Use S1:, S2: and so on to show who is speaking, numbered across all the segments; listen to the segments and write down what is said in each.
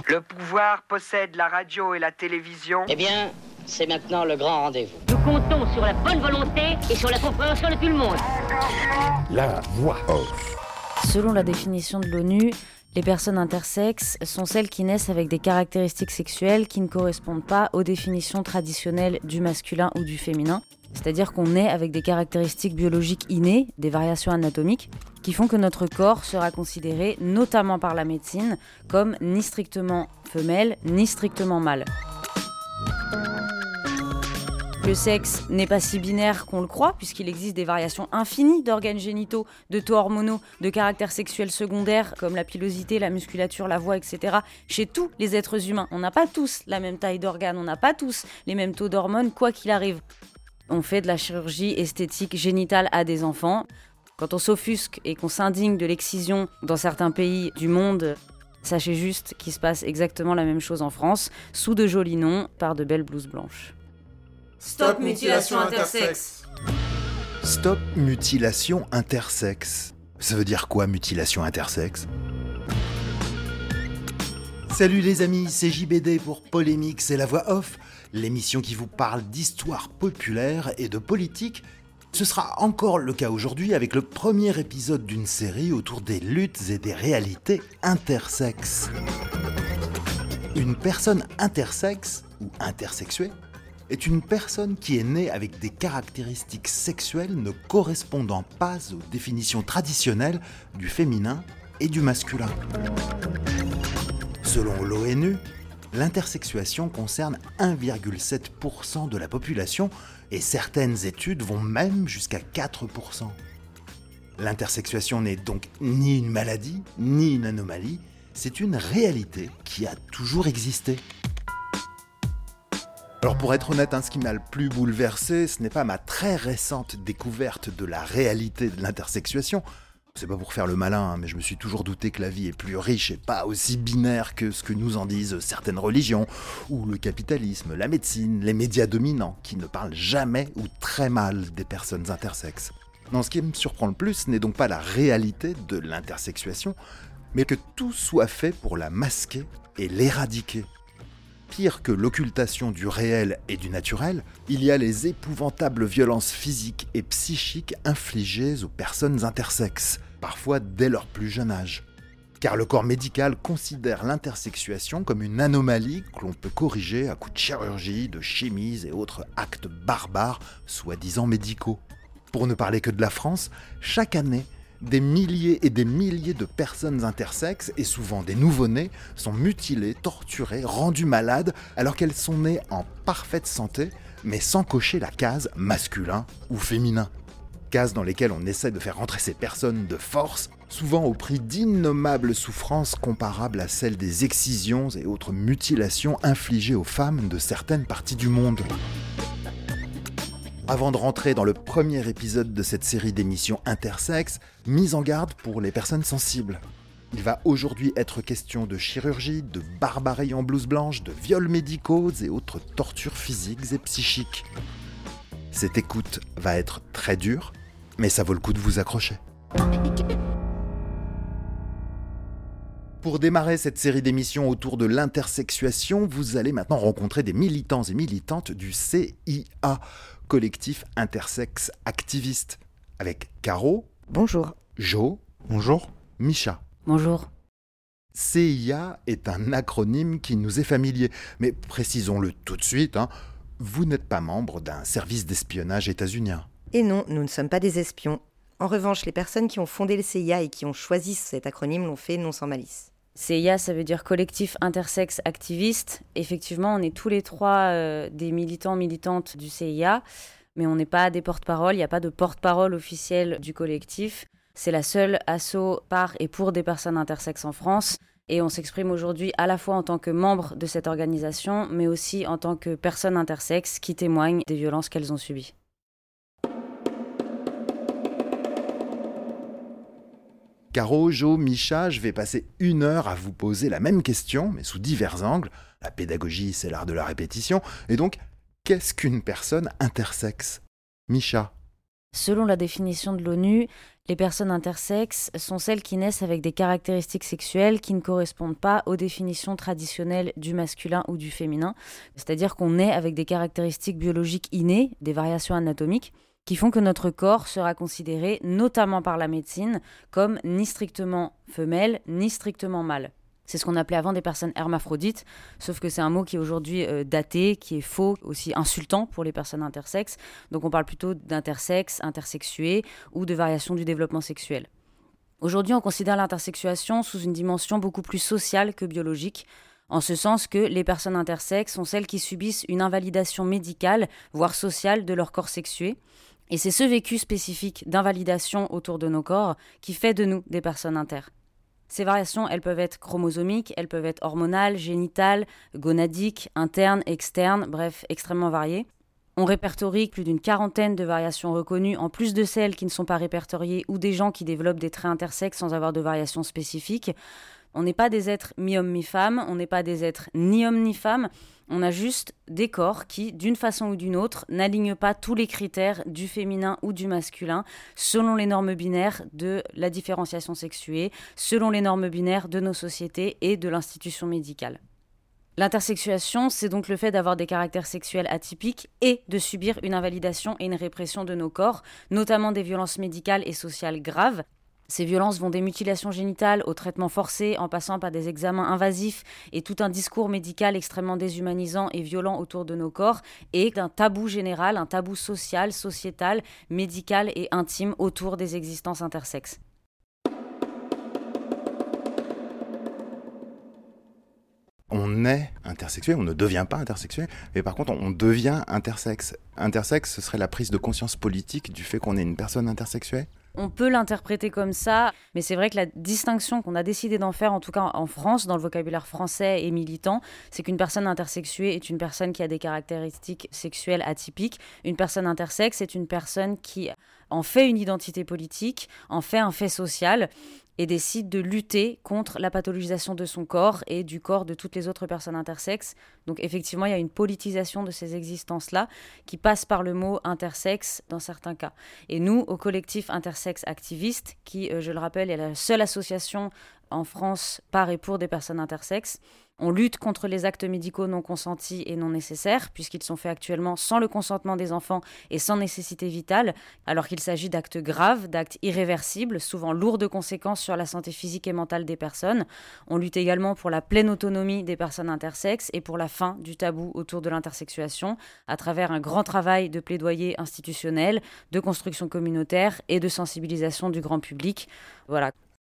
S1: Le pouvoir possède la radio et la télévision.
S2: Eh bien, c'est maintenant le grand rendez-vous.
S3: Nous comptons sur la bonne volonté et sur la compréhension de tout le monde.
S4: La voix off.
S5: Selon la définition de l'ONU, les personnes intersexes sont celles qui naissent avec des caractéristiques sexuelles qui ne correspondent pas aux définitions traditionnelles du masculin ou du féminin. C'est-à-dire qu'on naît avec des caractéristiques biologiques innées, des variations anatomiques, qui font que notre corps sera considéré, notamment par la médecine, comme ni strictement femelle, ni strictement mâle. Le sexe n'est pas si binaire qu'on le croit, puisqu'il existe des variations infinies d'organes génitaux, de taux hormonaux, de caractères sexuels secondaires, comme la pilosité, la musculature, la voix, etc., chez tous les êtres humains. On n'a pas tous la même taille d'organes, on n'a pas tous les mêmes taux d'hormones, quoi qu'il arrive. On fait de la chirurgie esthétique génitale à des enfants. Quand on s'offusque et qu'on s'indigne de l'excision dans certains pays du monde, sachez juste qu'il se passe exactement la même chose en France, sous de jolis noms, par de belles blouses blanches.
S6: Stop mutilation intersexe.
S7: Stop mutilation intersexe. Ça veut dire quoi, mutilation intersexe ? Salut les amis, c'est JBD pour Polémique, c'est la voix off, l'émission qui vous parle d'histoire populaire et de politique. Ce sera encore le cas aujourd'hui avec le premier épisode d'une série autour des luttes et des réalités intersexes. Une personne intersexe, ou intersexuée, est une personne qui est née avec des caractéristiques sexuelles ne correspondant pas aux définitions traditionnelles du féminin et du masculin. Selon l'ONU, l'intersexuation concerne 1,7% de la population et certaines études vont même jusqu'à 4%. L'intersexuation n'est donc ni une maladie, ni une anomalie, c'est une réalité qui a toujours existé. Alors pour être honnête, ce qui m'a le plus bouleversé, ce n'est pas ma très récente découverte de la réalité de l'intersexuation. C'est pas pour faire le malin, mais je me suis toujours douté que la vie est plus riche et pas aussi binaire que ce que nous en disent certaines religions, ou le capitalisme, la médecine, les médias dominants, qui ne parlent jamais ou très mal des personnes intersexes. Non, ce qui me surprend le plus n'est donc pas la réalité de l'intersexuation, mais que tout soit fait pour la masquer et l'éradiquer. Pire que l'occultation du réel et du naturel, il y a les épouvantables violences physiques et psychiques infligées aux personnes intersexes, parfois dès leur plus jeune âge. Car le corps médical considère l'intersexuation comme une anomalie que l'on peut corriger à coups de chirurgie, de chimies et autres actes barbares, soi-disant médicaux. Pour ne parler que de la France, chaque année, des milliers et des milliers de personnes intersexes, et souvent des nouveau-nés, sont mutilées, torturées, rendues malades, alors qu'elles sont nées en parfaite santé, mais sans cocher la case masculin ou féminin. Cases dans lesquelles on essaie de faire rentrer ces personnes de force, souvent au prix d'innommables souffrances comparables à celles des excisions et autres mutilations infligées aux femmes de certaines parties du monde. Avant de rentrer dans le premier épisode de cette série d'émissions intersexes, mise en garde pour les personnes sensibles. Il va aujourd'hui être question de chirurgie, de barbarie en blouse blanche, de viols médicaux et autres tortures physiques et psychiques. Cette écoute va être très dure, mais ça vaut le coup de vous accrocher. Pour démarrer cette série d'émissions autour de l'intersexuation, vous allez maintenant rencontrer des militants et militantes du CIA, collectif intersexe activiste, avec Caro.
S5: Bonjour.
S7: Jo.
S4: Bonjour.
S7: Micha.
S5: Bonjour.
S7: CIA est un acronyme qui nous est familier, mais précisons-le tout de suite, vous n'êtes pas membre d'un service d'espionnage états-unien.
S6: Et non, nous ne sommes pas des espions. En revanche, les personnes qui ont fondé le CIA et qui ont choisi cet acronyme l'ont fait non sans malice.
S5: CIA, ça veut dire collectif intersexe activiste. Effectivement, on est tous les trois des militants, militantes du CIA, mais on n'est pas des porte-parole, il n'y a pas de porte-parole officielle du collectif. C'est la seule asso par et pour des personnes intersexes en France. Et on s'exprime aujourd'hui à la fois en tant que membre de cette organisation, mais aussi en tant que personnes intersexes qui témoignent des violences qu'elles ont subies.
S7: Caro, Jo, Micha, je vais passer 1 heure à vous poser la même question, mais sous divers angles. La pédagogie, c'est l'art de la répétition. Et donc, qu'est-ce qu'une personne intersexe ? Micha.
S5: Selon la définition de l'ONU, Les personnes intersexes sont celles qui naissent avec des caractéristiques sexuelles qui ne correspondent pas aux définitions traditionnelles du masculin ou du féminin. C'est-à-dire qu'on naît avec des caractéristiques biologiques innées, des variations anatomiques, qui font que notre corps sera considéré, notamment par la médecine, comme ni strictement femelle, ni strictement mâle. C'est ce qu'on appelait avant des personnes hermaphrodites, sauf que c'est un mot qui est aujourd'hui daté, qui est faux, aussi insultant pour les personnes intersexes. Donc on parle plutôt d'intersexes, intersexués ou de variations du développement sexuel. Aujourd'hui, on considère l'intersexuation sous une dimension beaucoup plus sociale que biologique, en ce sens que les personnes intersexes sont celles qui subissent une invalidation médicale, voire sociale, de leur corps sexué. Et c'est ce vécu spécifique d'invalidation autour de nos corps qui fait de nous des personnes inter. Ces variations, elles peuvent être chromosomiques, elles peuvent être hormonales, génitales, gonadiques, internes, externes, bref, extrêmement variées. On répertorie plus d'une 40aine de variations reconnues, en plus de celles qui ne sont pas répertoriées ou des gens qui développent des traits intersexes sans avoir de variations spécifiques. On n'est pas des êtres mi-homme, mi-femme, on n'est pas des êtres ni homme ni femme, on a juste des corps qui, d'une façon ou d'une autre, n'alignent pas tous les critères du féminin ou du masculin selon les normes binaires de la différenciation sexuée, selon les normes binaires de nos sociétés et de l'institution médicale. L'intersexuation, c'est donc le fait d'avoir des caractères sexuels atypiques et de subir une invalidation et une répression de nos corps, notamment des violences médicales et sociales graves. Ces violences vont des mutilations génitales aux traitements forcés, en passant par des examens invasifs et tout un discours médical extrêmement déshumanisant et violent autour de nos corps, et d'un tabou général, un tabou social, sociétal, médical et intime autour des existences intersexes.
S7: On est intersexué, on ne devient pas intersexué, mais par contre on devient intersexe. Intersexe, ce serait la prise de conscience politique du fait qu'on est une personne intersexuée ?
S5: On peut l'interpréter comme ça, mais c'est vrai que la distinction qu'on a décidé d'en faire, en tout cas en France, dans le vocabulaire français et militant, c'est qu'une personne intersexuée est une personne qui a des caractéristiques sexuelles atypiques. Une personne intersexe est une personne qui en fait une identité politique, en fait un fait social, et décide de lutter contre la pathologisation de son corps et du corps de toutes les autres personnes intersexes. Donc effectivement, il y a une politisation de ces existences-là qui passe par le mot intersexe dans certains cas. Et nous, au collectif Intersexe Activiste, qui, je le rappelle, est la seule association en France par et pour des personnes intersexes, on lutte contre les actes médicaux non consentis et non nécessaires, puisqu'ils sont faits actuellement sans le consentement des enfants et sans nécessité vitale, alors qu'il s'agit d'actes graves, d'actes irréversibles, souvent lourds de conséquences sur la santé physique et mentale des personnes. On lutte également pour la pleine autonomie des personnes intersexes et pour la fin du tabou autour de l'intersexuation, à travers un grand travail de plaidoyer institutionnel, de construction communautaire et de sensibilisation du grand public. Voilà.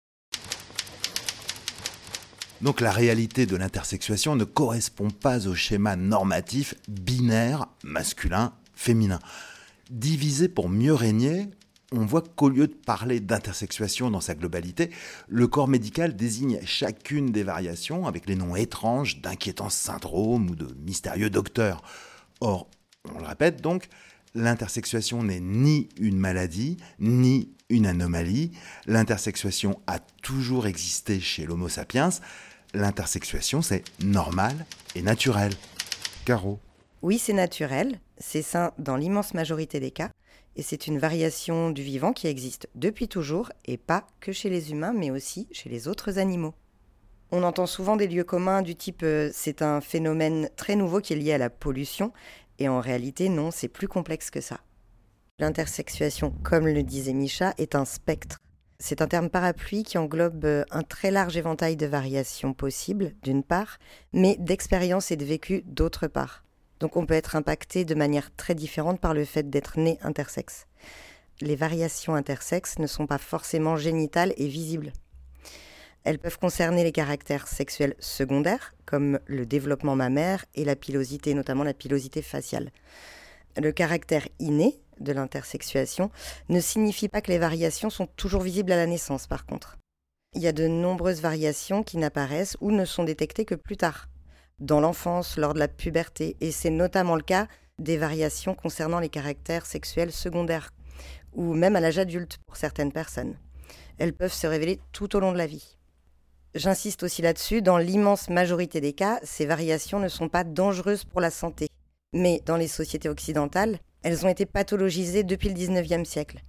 S7: Donc la réalité de l'intersexuation ne correspond pas au schéma normatif binaire masculin-féminin. Divisé pour mieux régner, on voit qu'au lieu de parler d'intersexuation dans sa globalité, le corps médical désigne chacune des variations avec les noms étranges d'inquiétants syndromes ou de mystérieux docteurs. Or, on le répète donc, l'intersexuation n'est ni une maladie, ni une anomalie. L'intersexuation a toujours existé chez l'Homo sapiens. L'intersexuation, c'est normal et naturel. Caro.
S6: Oui, c'est naturel, c'est sain dans l'immense majorité des cas, et c'est une variation du vivant qui existe depuis toujours, et pas que chez les humains, mais aussi chez les autres animaux. On entend souvent des lieux communs du type c'est un phénomène très nouveau qui est lié à la pollution, et en réalité, non, c'est plus complexe que ça. L'intersexuation, comme le disait Micha, est un spectre. C'est un terme parapluie qui englobe un très large éventail de variations possibles, d'une part, mais d'expériences et de vécus, d'autre part. Donc on peut être impacté de manière très différente par le fait d'être né intersexe. Les variations intersexes ne sont pas forcément génitales et visibles. Elles peuvent concerner les caractères sexuels secondaires, comme le développement mammaire et la pilosité, notamment la pilosité faciale. Le caractère inné de l'intersexuation ne signifie pas que les variations sont toujours visibles à la naissance, par contre. Il y a de nombreuses variations qui n'apparaissent ou ne sont détectées que plus tard, dans l'enfance, lors de la puberté, et c'est notamment le cas des variations concernant les caractères sexuels secondaires, ou même à l'âge adulte pour certaines personnes. Elles peuvent se révéler tout au long de la vie. J'insiste aussi là-dessus, dans l'immense majorité des cas, ces variations ne sont pas dangereuses pour la santé. Mais dans les sociétés occidentales, elles ont été pathologisées depuis le 19e siècle.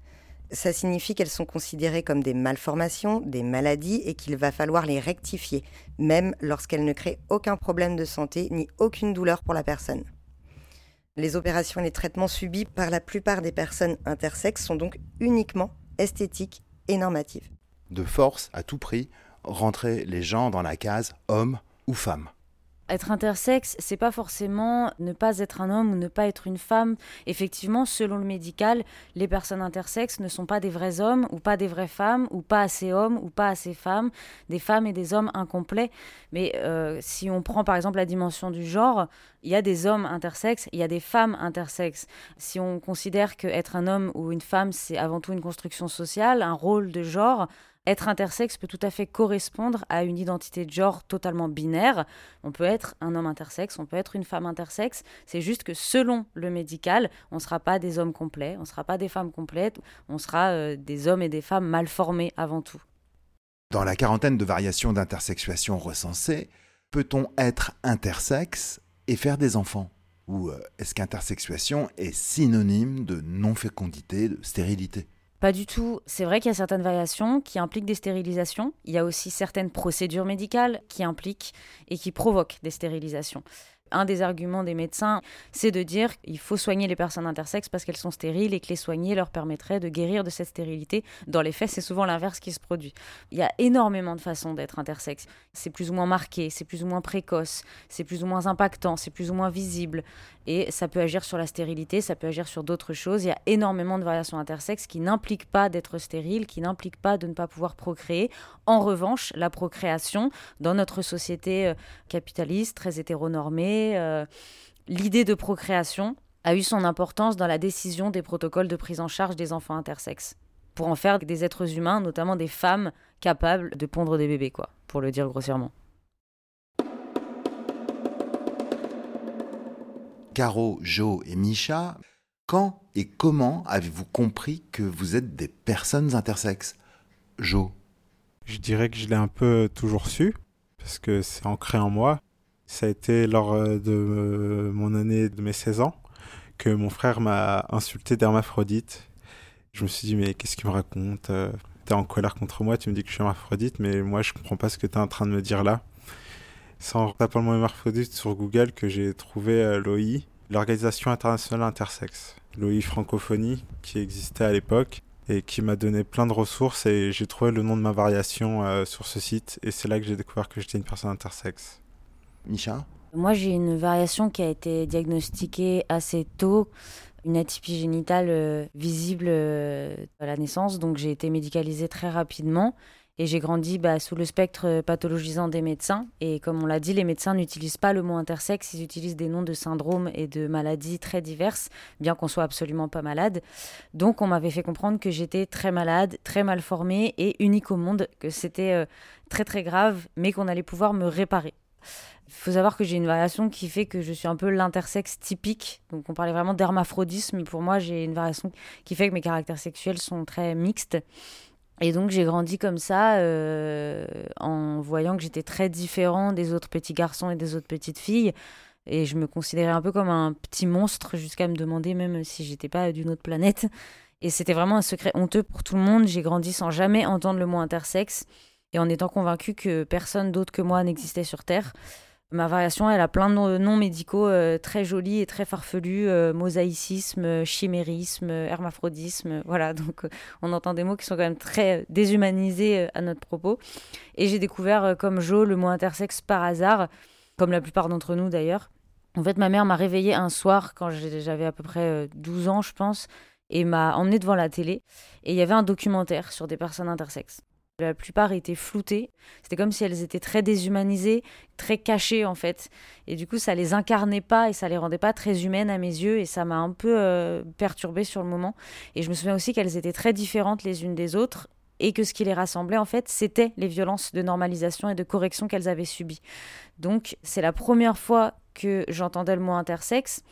S6: Ça signifie qu'elles sont considérées comme des malformations, des maladies et qu'il va falloir les rectifier, même lorsqu'elles ne créent aucun problème de santé ni aucune douleur pour la personne. Les opérations et les traitements subis par la plupart des personnes intersexes sont donc uniquement esthétiques et normatifs.
S7: De force, à tout prix, rentrer les gens dans la case homme ou femme.
S5: Être intersexe, c'est pas forcément ne pas être un homme ou ne pas être une femme. Effectivement, selon le médical, les personnes intersexes ne sont pas des vrais hommes ou pas des vraies femmes ou pas assez hommes ou pas assez femmes, des femmes et des hommes incomplets. Mais si on prend par exemple la dimension du genre, il y a des hommes intersexes, il y a des femmes intersexes. Si on considère qu'être un homme ou une femme, c'est avant tout une construction sociale, un rôle de genre, être intersexe peut tout à fait correspondre à une identité de genre totalement binaire. On peut être un homme intersexe, on peut être une femme intersexe. C'est juste que selon le médical, on ne sera pas des hommes complets, on ne sera pas des femmes complètes, on sera des hommes et des femmes mal formés avant tout.
S7: Dans la quarantaine de variations d'intersexuation recensées, peut-on être intersexe et faire des enfants ? Ou est-ce qu'intersexuation est synonyme de non-fécondité, de stérilité ?
S5: Pas du tout. C'est vrai qu'il y a certaines variations qui impliquent des stérilisations. Il y a aussi certaines procédures médicales qui impliquent et qui provoquent des stérilisations. Un des arguments des médecins, c'est de dire qu'il faut soigner les personnes intersexes parce qu'elles sont stériles et que les soigner leur permettrait de guérir de cette stérilité. Dans les faits, c'est souvent l'inverse qui se produit. Il y a énormément de façons d'être intersexe. C'est plus ou moins marqué, c'est plus ou moins précoce, c'est plus ou moins impactant, c'est plus ou moins visible. Et ça peut agir sur la stérilité, ça peut agir sur d'autres choses. Il y a énormément de variations intersexes qui n'impliquent pas d'être stérile, qui n'impliquent pas de ne pas pouvoir procréer. En revanche, la procréation, dans notre société capitaliste, très hétéronormée, l'idée de procréation a eu son importance dans la décision des protocoles de prise en charge des enfants intersexes, pour en faire des êtres humains, notamment des femmes capables de pondre des bébés, pour le dire grossièrement.
S7: Caro, Jo et Misha, quand et comment avez-vous compris que vous êtes des personnes intersexes ? Jo ?
S8: Je dirais que je l'ai un peu toujours su, parce que c'est ancré en moi. Ça a été lors de mon année de mes 16 ans que mon frère m'a insulté d'hermaphrodite. Je me suis dit, mais qu'est-ce qu'il me raconte ? T'es en colère contre moi, tu me dis que je suis hermaphrodite, mais moi je comprends pas ce que t'es en train de me dire là. C'est en tapant le mot hermaphrodite sur Google que j'ai trouvé l'OI, l'Organisation internationale intersexe, l'OI francophonie qui existait à l'époque et qui m'a donné plein de ressources et j'ai trouvé le nom de ma variation sur ce site et c'est là que j'ai découvert que j'étais une personne intersexe.
S7: Misha ?
S5: Moi, j'ai une variation qui a été diagnostiquée assez tôt, une atypie génitale visible à la naissance, donc j'ai été médicalisée très rapidement. Et j'ai grandi sous le spectre pathologisant des médecins. Et comme on l'a dit, les médecins n'utilisent pas le mot intersexe, ils utilisent des noms de syndromes et de maladies très diverses, bien qu'on soit absolument pas malade. Donc on m'avait fait comprendre que j'étais très malade, très mal formée et unique au monde, que c'était très très grave, mais qu'on allait pouvoir me réparer. Il faut savoir que j'ai une variation qui fait que je suis un peu l'intersexe typique. Donc on parlait vraiment d'hermaphrodisme, mais pour moi j'ai une variation qui fait que mes caractères sexuels sont très mixtes. Et donc j'ai grandi comme ça en voyant que j'étais très différent des autres petits garçons et des autres petites filles. Et je me considérais un peu comme un petit monstre jusqu'à me demander même si j'étais pas d'une autre planète. Et c'était vraiment un secret honteux pour tout le monde. J'ai grandi sans jamais entendre le mot intersexe et en étant convaincue que personne d'autre que moi n'existait sur Terre. Ma variation, elle a plein de noms médicaux très jolis et très farfelus, mosaïcisme, chimérisme, hermaphrodisme, voilà. Donc on entend des mots qui sont quand même très déshumanisés à notre propos. Et j'ai découvert, comme Jo, le mot intersexe par hasard, comme la plupart d'entre nous d'ailleurs. En fait, ma mère m'a réveillée un soir quand j'avais à peu près 12 ans, je pense, et m'a emmenée devant la télé. Et il y avait un documentaire sur des personnes intersexes. La plupart étaient floutées. C'était comme si elles étaient très déshumanisées, très cachées en fait. Et du coup, ça les incarnait pas et ça les rendait pas très humaines à mes yeux. Et ça m'a un peu perturbée sur le moment. Et je me souviens aussi qu'elles étaient très différentes les unes des autres. Et que ce qui les rassemblait, en fait, c'était les violences de normalisation et de correction qu'elles avaient subies. Donc, c'est la première fois que j'entendais le mot intersexe.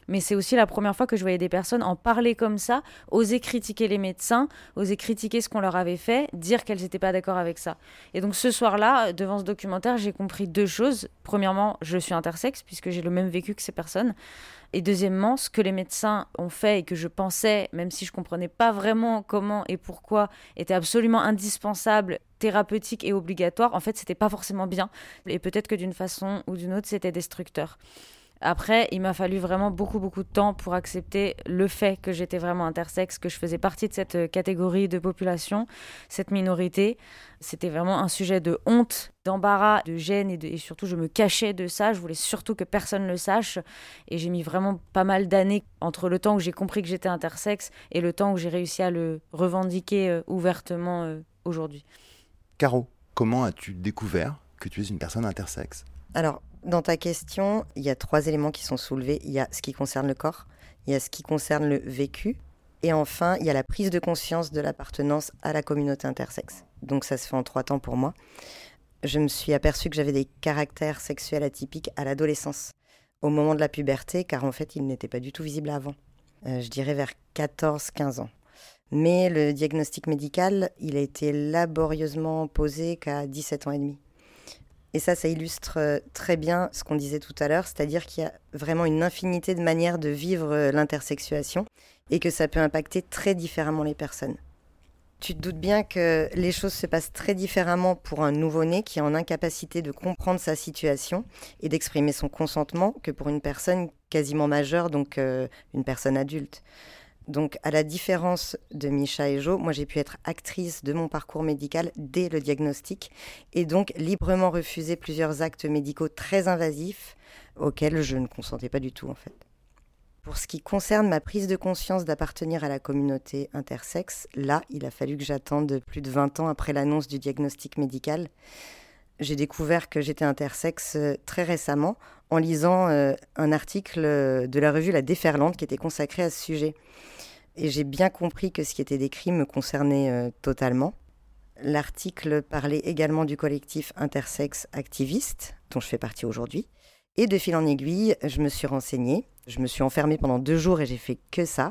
S5: Mais c'est aussi la première fois que je voyais des personnes en parler comme ça, oser critiquer les médecins, oser critiquer ce qu'on leur avait fait, dire qu'elles n'étaient pas d'accord avec ça. Et donc ce soir-là, devant ce documentaire, j'ai compris 2 choses. Premièrement, je suis intersexe puisque j'ai le même vécu que ces personnes. Et deuxièmement, ce que les médecins ont fait et que je pensais, même si je ne comprenais pas vraiment comment et pourquoi, était absolument indispensable, thérapeutique et obligatoire, en fait, c'était pas forcément bien. Et peut-être que d'une façon ou d'une autre, c'était destructeur. Après, il m'a fallu vraiment beaucoup de temps pour accepter le fait que j'étais vraiment intersexe, que je faisais partie de cette catégorie de population, cette minorité. C'était vraiment un sujet de honte, d'embarras, de gêne et surtout je me cachais de ça. Je voulais surtout que personne le sache et j'ai mis vraiment pas mal d'années entre le temps où j'ai compris que j'étais intersexe et le temps où j'ai réussi à le revendiquer ouvertement aujourd'hui.
S7: Caro, comment as-tu découvert que tu es une personne intersexe ?
S6: Alors, dans ta question, il y a 3 éléments qui sont soulevés. Il y a ce qui concerne le corps, il y a ce qui concerne le vécu, et enfin, il y a la prise de conscience de l'appartenance à la communauté intersexe. Donc ça se fait en 3 temps pour moi. Je me suis aperçue que j'avais des caractères sexuels atypiques à l'adolescence, au moment de la puberté, car en fait, ils n'étaient pas du tout visibles avant. Je dirais vers 14-15 ans. Mais le diagnostic médical, il a été laborieusement posé qu'à 17 ans et demi. Et ça illustre très bien ce qu'on disait tout à l'heure, c'est-à-dire qu'il y a vraiment une infinité de manières de vivre l'intersexuation et que ça peut impacter très différemment les personnes. Tu te doutes bien que les choses se passent très différemment pour un nouveau-né qui est en incapacité de comprendre sa situation et d'exprimer son consentement que pour une personne quasiment majeure, donc une personne adulte. Donc, à la différence de Misha et Jo, moi j'ai pu être actrice de mon parcours médical dès le diagnostic et donc librement refuser plusieurs actes médicaux très invasifs auxquels je ne consentais pas du tout en fait. Pour ce qui concerne ma prise de conscience d'appartenir à la communauté intersexe, là, il a fallu que j'attende plus de 20 ans après l'annonce du diagnostic médical. J'ai découvert que j'étais intersexe très récemment en lisant un article de la revue La Déferlante qui était consacré à ce sujet. Et j'ai bien compris que ce qui était décrit me concernait totalement. L'article parlait également du collectif Intersexe Activiste, dont je fais partie aujourd'hui. Et de fil en aiguille, je me suis renseignée. Je me suis enfermée pendant 2 jours et j'ai fait que ça.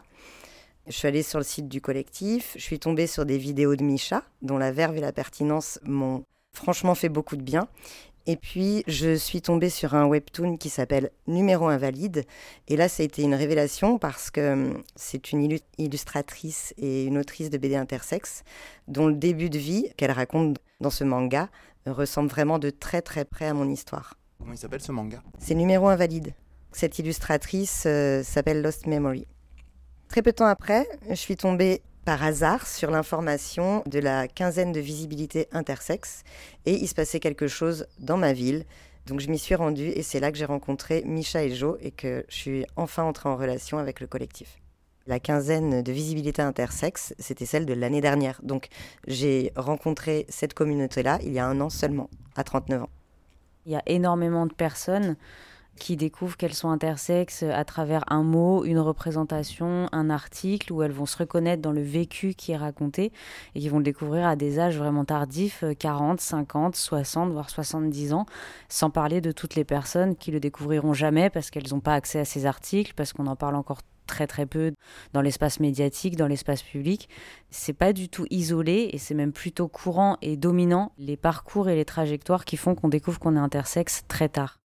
S6: Je suis allée sur le site du collectif. Je suis tombée sur des vidéos de Misha, dont la verve et la pertinence m'ont franchement fait beaucoup de bien. Et puis, je suis tombée sur un webtoon qui s'appelle Numéro Invalide. Et là, ça a été une révélation parce que c'est une illustratrice et une autrice de BD intersexe dont le début de vie qu'elle raconte dans ce manga ressemble vraiment de très très près à mon histoire.
S7: Comment il s'appelle ce manga ?
S6: C'est Numéro Invalide. Cette illustratrice s'appelle Lost Memory. Très peu de temps après, je suis tombée par hasard sur l'information de la quinzaine de visibilité intersexe et il se passait quelque chose dans ma ville. Donc je m'y suis rendue et c'est là que j'ai rencontré Misha et Jo et que je suis enfin entrée en relation avec le collectif. La quinzaine de visibilité intersexe, c'était celle de l'année dernière. Donc j'ai rencontré cette communauté-là il y a 1 an seulement, à 39 ans.
S5: Il y a énormément de personnes qui découvrent qu'elles sont intersexes à travers un mot, une représentation, un article, où elles vont se reconnaître dans le vécu qui est raconté et qui vont le découvrir à des âges vraiment tardifs, 40, 50, 60, voire 70 ans, sans parler de toutes les personnes qui le découvriront jamais parce qu'elles n'ont pas accès à ces articles, parce qu'on en parle encore très très peu dans l'espace médiatique, dans l'espace public. C'est pas du tout isolé et c'est même plutôt courant et dominant les parcours et les trajectoires qui font qu'on découvre qu'on est intersexe très tard.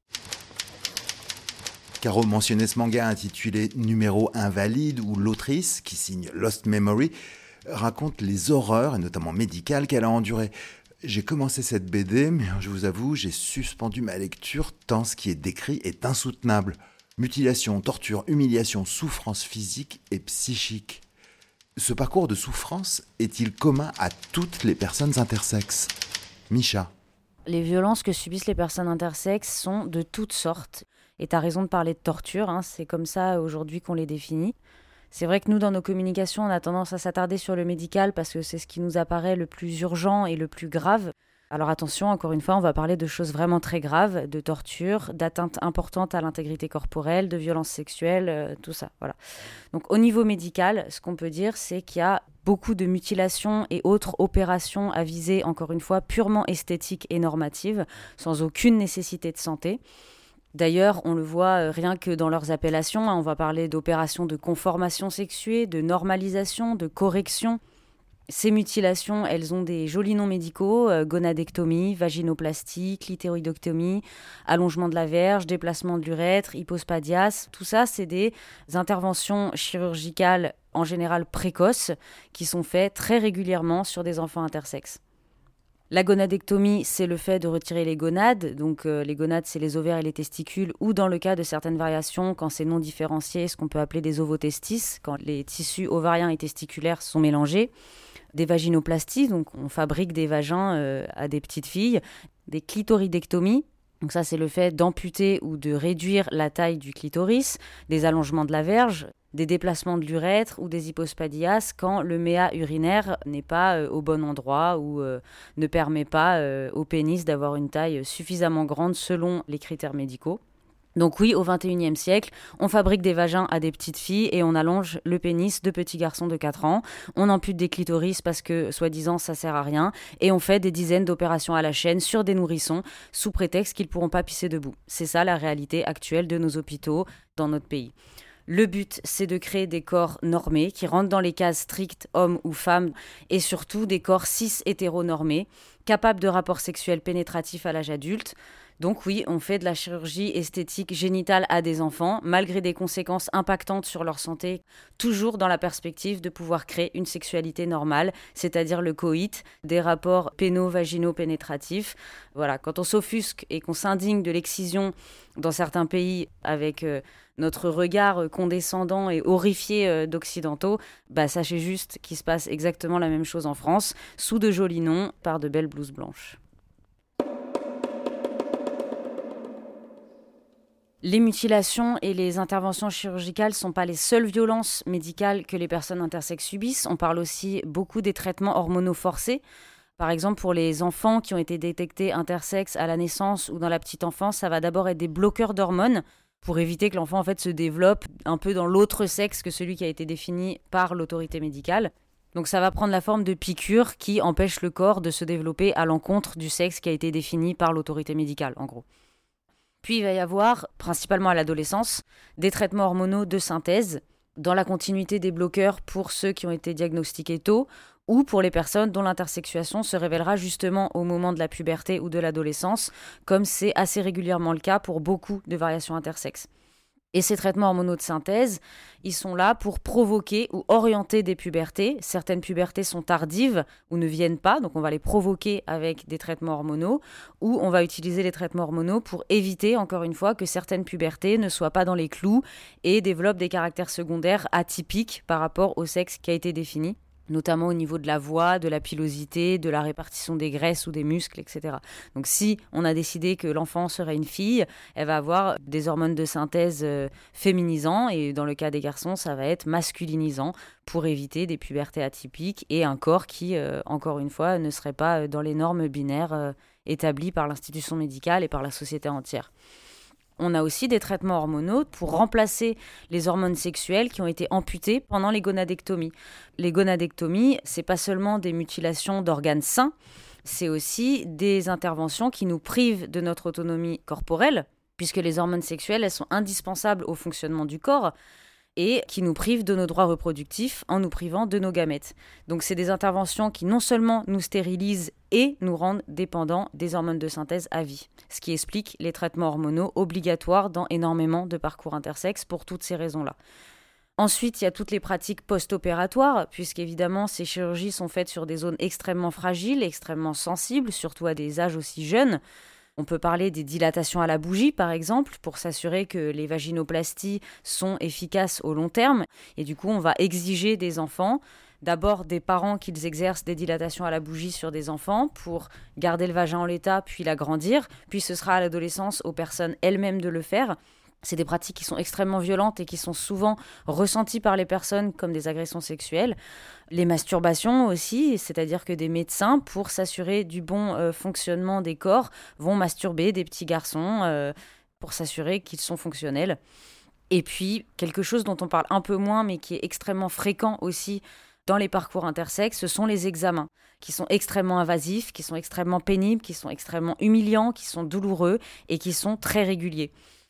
S7: Caro mentionnait ce manga intitulé Numéro Invalide où l'autrice, qui signe Lost Memory, raconte les horreurs, et notamment médicales, qu'elle a endurées. J'ai commencé cette BD, mais je vous avoue, j'ai suspendu ma lecture tant ce qui est décrit est insoutenable. Mutilation, torture, humiliation, souffrance physique et psychique. Ce parcours de souffrance est-il commun à toutes les personnes intersexes ? Misha.
S5: Les violences que subissent les personnes intersexes sont de toutes sortes. Et tu as raison de parler de torture, c'est comme ça aujourd'hui qu'on les définit. C'est vrai que nous, dans nos communications, on a tendance à s'attarder sur le médical parce que c'est ce qui nous apparaît le plus urgent et le plus grave. Alors attention, encore une fois, on va parler de choses vraiment très graves, de torture, d'atteintes importantes à l'intégrité corporelle, de violences sexuelles, tout ça. Voilà. Donc au niveau médical, ce qu'on peut dire, c'est qu'il y a beaucoup de mutilations et autres opérations à visée, encore une fois, purement esthétiques et normatives, sans aucune nécessité de santé. D'ailleurs, on le voit rien que dans leurs appellations, on va parler d'opérations de conformation sexuée, de normalisation, de correction. Ces mutilations, elles ont des jolis noms médicaux, gonadectomie, vaginoplastie, clitoridectomie, allongement de la verge, déplacement de l'urètre, hypospadias. Tout ça, c'est des interventions chirurgicales en général précoces qui sont faites très régulièrement sur des enfants intersexes. La gonadectomie, c'est le fait de retirer les gonades. Donc les gonades, c'est les ovaires et les testicules, ou dans le cas de certaines variations, quand c'est non différencié, ce qu'on peut appeler des ovotestis, quand les tissus ovariens et testiculaires sont mélangés. Des vaginoplasties, donc on fabrique des vagins à des petites filles. Des clitoridectomies, donc ça c'est le fait d'amputer ou de réduire la taille du clitoris. Des allongements de la verge, des déplacements de l'urètre ou des hypospadias quand le méa urinaire n'est pas au bon endroit ou ne permet pas au pénis d'avoir une taille suffisamment grande selon les critères médicaux. Donc oui, au XXIe siècle, on fabrique des vagins à des petites filles et on allonge le pénis de petits garçons de 4 ans. On ampute des clitoris parce que, soi-disant, ça sert à rien. Et on fait des dizaines d'opérations à la chaîne sur des nourrissons sous prétexte qu'ils ne pourront pas pisser debout. C'est ça la réalité actuelle de nos hôpitaux dans notre pays. Le but, c'est de créer des corps normés qui rentrent dans les cases strictes hommes ou femmes et surtout des corps cis-hétéronormés, capables de rapports sexuels pénétratifs à l'âge adulte. Donc oui, on fait de la chirurgie esthétique génitale à des enfants, malgré des conséquences impactantes sur leur santé, toujours dans la perspective de pouvoir créer une sexualité normale, c'est-à-dire le coït, des rapports péno-vaginaux pénétratifs. Voilà, quand on s'offusque et qu'on s'indigne de l'excision dans certains pays avec notre regard condescendant et horrifié d'occidentaux, sachez juste qu'il se passe exactement la même chose en France, sous de jolis noms, par de belles blouses blanches. Les mutilations et les interventions chirurgicales ne sont pas les seules violences médicales que les personnes intersexes subissent. On parle aussi beaucoup des traitements hormonaux forcés. Par exemple, pour les enfants qui ont été détectés intersexes à la naissance ou dans la petite enfance, ça va d'abord être des bloqueurs d'hormones pour éviter que l'enfant se développe un peu dans l'autre sexe que celui qui a été défini par l'autorité médicale. Donc ça va prendre la forme de piqûres qui empêchent le corps de se développer à l'encontre du sexe qui a été défini par l'autorité médicale, en gros. Puis il va y avoir, principalement à l'adolescence, des traitements hormonaux de synthèse, dans la continuité des bloqueurs pour ceux qui ont été diagnostiqués tôt, ou pour les personnes dont l'intersexuation se révélera justement au moment de la puberté ou de l'adolescence, comme c'est assez régulièrement le cas pour beaucoup de variations intersexes. Et ces traitements hormonaux de synthèse, ils sont là pour provoquer ou orienter des pubertés. Certaines pubertés sont tardives ou ne viennent pas, donc on va les provoquer avec des traitements hormonaux, ou on va utiliser les traitements hormonaux pour éviter, encore une fois, que certaines pubertés ne soient pas dans les clous et développent des caractères secondaires atypiques par rapport au sexe qui a été défini, notamment au niveau de la voix, de la pilosité, de la répartition des graisses ou des muscles, etc. Donc si on a décidé que l'enfant serait une fille, elle va avoir des hormones de synthèse féminisants, et dans le cas des garçons, ça va être masculinisant pour éviter des pubertés atypiques et un corps qui, encore une fois, ne serait pas dans les normes binaires établies par l'institution médicale et par la société entière. On a aussi des traitements hormonaux pour remplacer les hormones sexuelles qui ont été amputées pendant les gonadectomies. Les gonadectomies, c'est pas seulement des mutilations d'organes sains, c'est aussi des interventions qui nous privent de notre autonomie corporelle, puisque les hormones sexuelles, elles sont indispensables au fonctionnement du corps, et qui nous privent de nos droits reproductifs en nous privant de nos gamètes. Donc c'est des interventions qui non seulement nous stérilisent et nous rendent dépendants des hormones de synthèse à vie, ce qui explique les traitements hormonaux obligatoires dans énormément de parcours intersexes pour toutes ces raisons-là. Ensuite, il y a toutes les pratiques post-opératoires, puisqu'évidemment, ces chirurgies sont faites sur des zones extrêmement fragiles, extrêmement sensibles, surtout à des âges aussi jeunes. On peut parler des dilatations à la bougie, par exemple, pour s'assurer que les vaginoplasties sont efficaces au long terme. Et du coup, on va exiger des enfants, d'abord des parents qu'ils exercent des dilatations à la bougie sur des enfants pour garder le vagin en l'état, puis l'agrandir. Puis ce sera à l'adolescence aux personnes elles-mêmes de le faire. C'est des pratiques qui sont extrêmement violentes et qui sont souvent ressenties par les personnes comme des agressions sexuelles. Les masturbations aussi, c'est-à-dire que des médecins, pour s'assurer du bon fonctionnement des corps, vont masturber des petits garçons pour s'assurer qu'ils sont fonctionnels. Et puis, quelque chose dont on parle un peu moins, mais qui est extrêmement fréquent aussi dans les parcours intersexes, ce sont les examens, qui sont extrêmement invasifs, qui sont extrêmement pénibles, qui sont extrêmement humiliants, qui sont douloureux et qui sont très réguliers.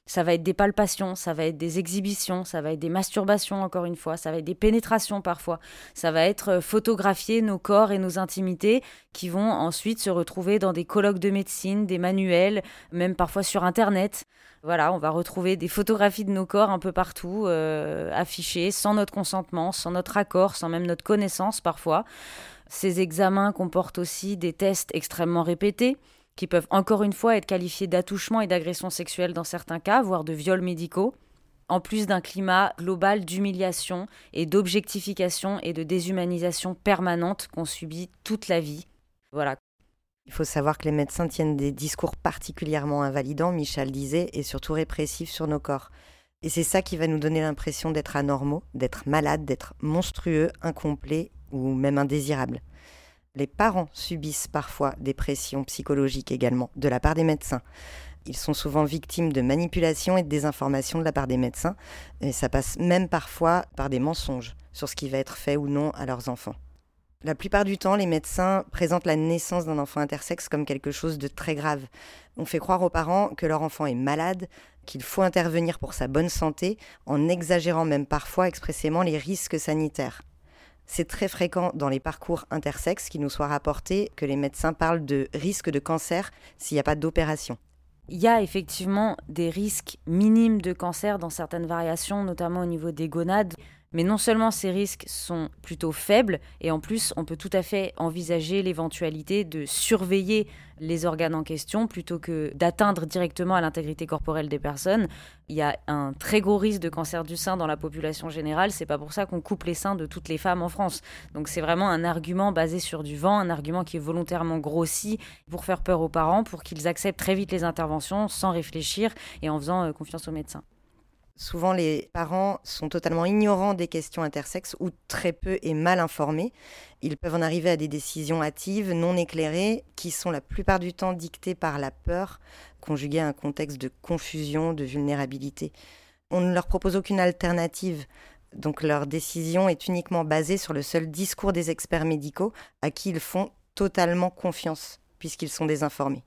S5: Ça va être des palpations, ça va être des exhibitions, ça va être des masturbations encore une fois, ça va être des pénétrations parfois. Ça va être photographier nos corps et nos intimités qui vont ensuite se retrouver dans des colloques de médecine, des manuels, même parfois sur Internet. Voilà, on va retrouver des photographies de nos corps un peu partout, affichées sans notre consentement, sans notre accord, sans même notre connaissance parfois. Ces examens comportent aussi des tests extrêmement répétés, qui peuvent encore une fois être qualifiés d'attouchement et d'agression sexuelle dans certains cas, voire de viols médicaux, en plus d'un climat global d'humiliation et d'objectification et de déshumanisation permanente qu'on subit toute la vie. Voilà.
S6: Il faut savoir que les médecins tiennent des discours particulièrement invalidants, Michal disait, et surtout répressifs sur nos corps. Et c'est ça qui va nous donner l'impression d'être anormaux, d'être malades, d'être monstrueux, incomplets ou même indésirables. Les parents subissent parfois des pressions psychologiques également, de la part des médecins. Ils sont souvent victimes de manipulations et de désinformation de la part des médecins, et ça passe même parfois par des mensonges sur ce qui va être fait ou non à leurs enfants. La plupart du temps, les médecins présentent la naissance d'un enfant intersexe comme quelque chose de très grave. On fait croire aux parents que leur enfant est malade, qu'il faut intervenir pour sa bonne santé, en exagérant même parfois expressément les risques sanitaires. C'est très fréquent dans les parcours intersexes qu'il nous soit rapporté que les médecins parlent de risque de cancer s'il n'y a pas d'opération.
S5: Il y a effectivement des risques minimes de cancer dans certaines variations, notamment au niveau des gonades. Mais non seulement ces risques sont plutôt faibles, et en plus, on peut tout à fait envisager l'éventualité de surveiller les organes en question plutôt que d'atteindre directement à l'intégrité corporelle des personnes. Il y a un très gros risque de cancer du sein dans la population générale. C'est pas pour ça qu'on coupe les seins de toutes les femmes en France. Donc c'est vraiment un argument basé sur du vent, un argument qui est volontairement grossi pour faire peur aux parents, pour qu'ils acceptent très vite les interventions sans réfléchir et en faisant confiance aux médecins.
S6: Souvent, les parents sont totalement ignorants des questions intersexes ou très peu et mal informés. Ils peuvent en arriver à des décisions hâtives, non éclairées, qui sont la plupart du temps dictées par la peur, conjuguée à un contexte de confusion, de vulnérabilité. On ne leur propose aucune alternative, donc leur décision est uniquement basée sur le seul discours des experts médicaux à qui ils font totalement confiance, puisqu'ils sont désinformés.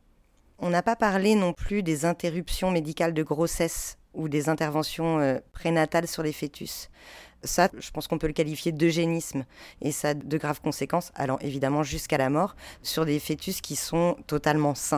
S6: On n'a pas parlé non plus des interruptions médicales de grossesse ou des interventions prénatales sur les fœtus. Ça, je pense qu'on peut le qualifier d'eugénisme, et ça a de graves conséquences, allant évidemment jusqu'à la mort, sur des fœtus qui sont totalement sains.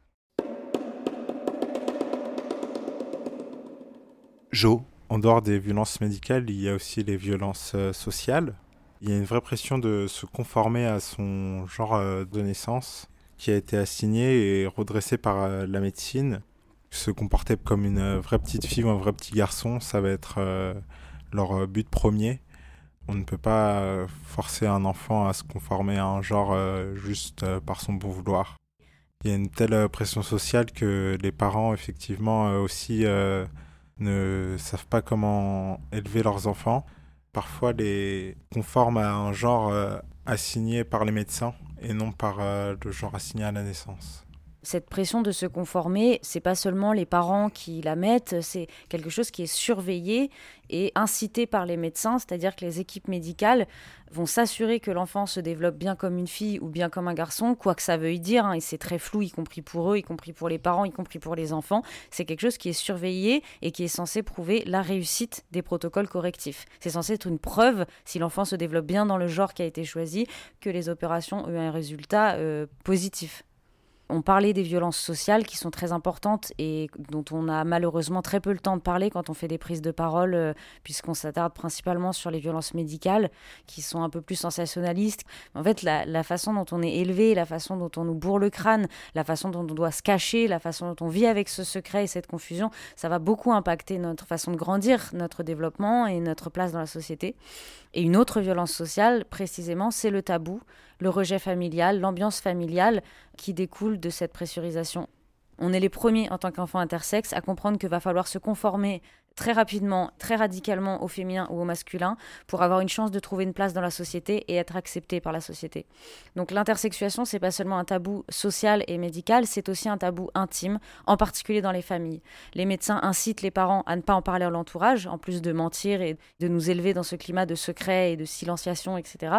S7: Jo.
S8: En dehors des violences médicales, il y a aussi les violences sociales. Il y a une vraie pression de se conformer à son genre de naissance qui a été assigné et redressé par la médecine. Se comporter comme une vraie petite fille ou un vrai petit garçon, ça va être leur but premier. On ne peut pas forcer un enfant à se conformer à un genre juste par son bon vouloir. Il y a une telle pression sociale que les parents, effectivement, aussi ne savent pas comment élever leurs enfants. Parfois, les conforment à un genre assigné par les médecins et non par le genre assigné à la naissance.
S5: Cette pression de se conformer, c'est pas seulement les parents qui la mettent, c'est quelque chose qui est surveillé et incité par les médecins, c'est-à-dire que les équipes médicales vont s'assurer que l'enfant se développe bien comme une fille ou bien comme un garçon, quoi que ça veuille dire, et c'est très flou, y compris pour eux, y compris pour les parents, y compris pour les enfants. C'est quelque chose qui est surveillé et qui est censé prouver la réussite des protocoles correctifs. C'est censé être une preuve, si l'enfant se développe bien dans le genre qui a été choisi, que les opérations ont eu un résultat positif. On parlait des violences sociales qui sont très importantes et dont on a malheureusement très peu le temps de parler quand on fait des prises de parole, puisqu'on s'attarde principalement sur les violences médicales qui sont un peu plus sensationnalistes. En fait, la façon dont on est élevé, la façon dont on nous bourre le crâne, la façon dont on doit se cacher, la façon dont on vit avec ce secret et cette confusion, ça va beaucoup impacter notre façon de grandir, notre développement et notre place dans la société. Et une autre violence sociale, précisément, c'est le tabou, le rejet familial, l'ambiance familiale qui découle de cette pressurisation. On est les premiers en tant qu'enfants intersexes à comprendre qu'il va falloir se conformer très rapidement, très radicalement au féminin ou au masculin pour avoir une chance de trouver une place dans la société et être accepté par la société. Donc l'intersexuation, c'est pas seulement un tabou social et médical, c'est aussi un tabou intime, en particulier dans les familles. Les médecins incitent les parents à ne pas en parler à l'entourage, en plus de mentir et de nous élever dans ce climat de secret et de silenciation, etc.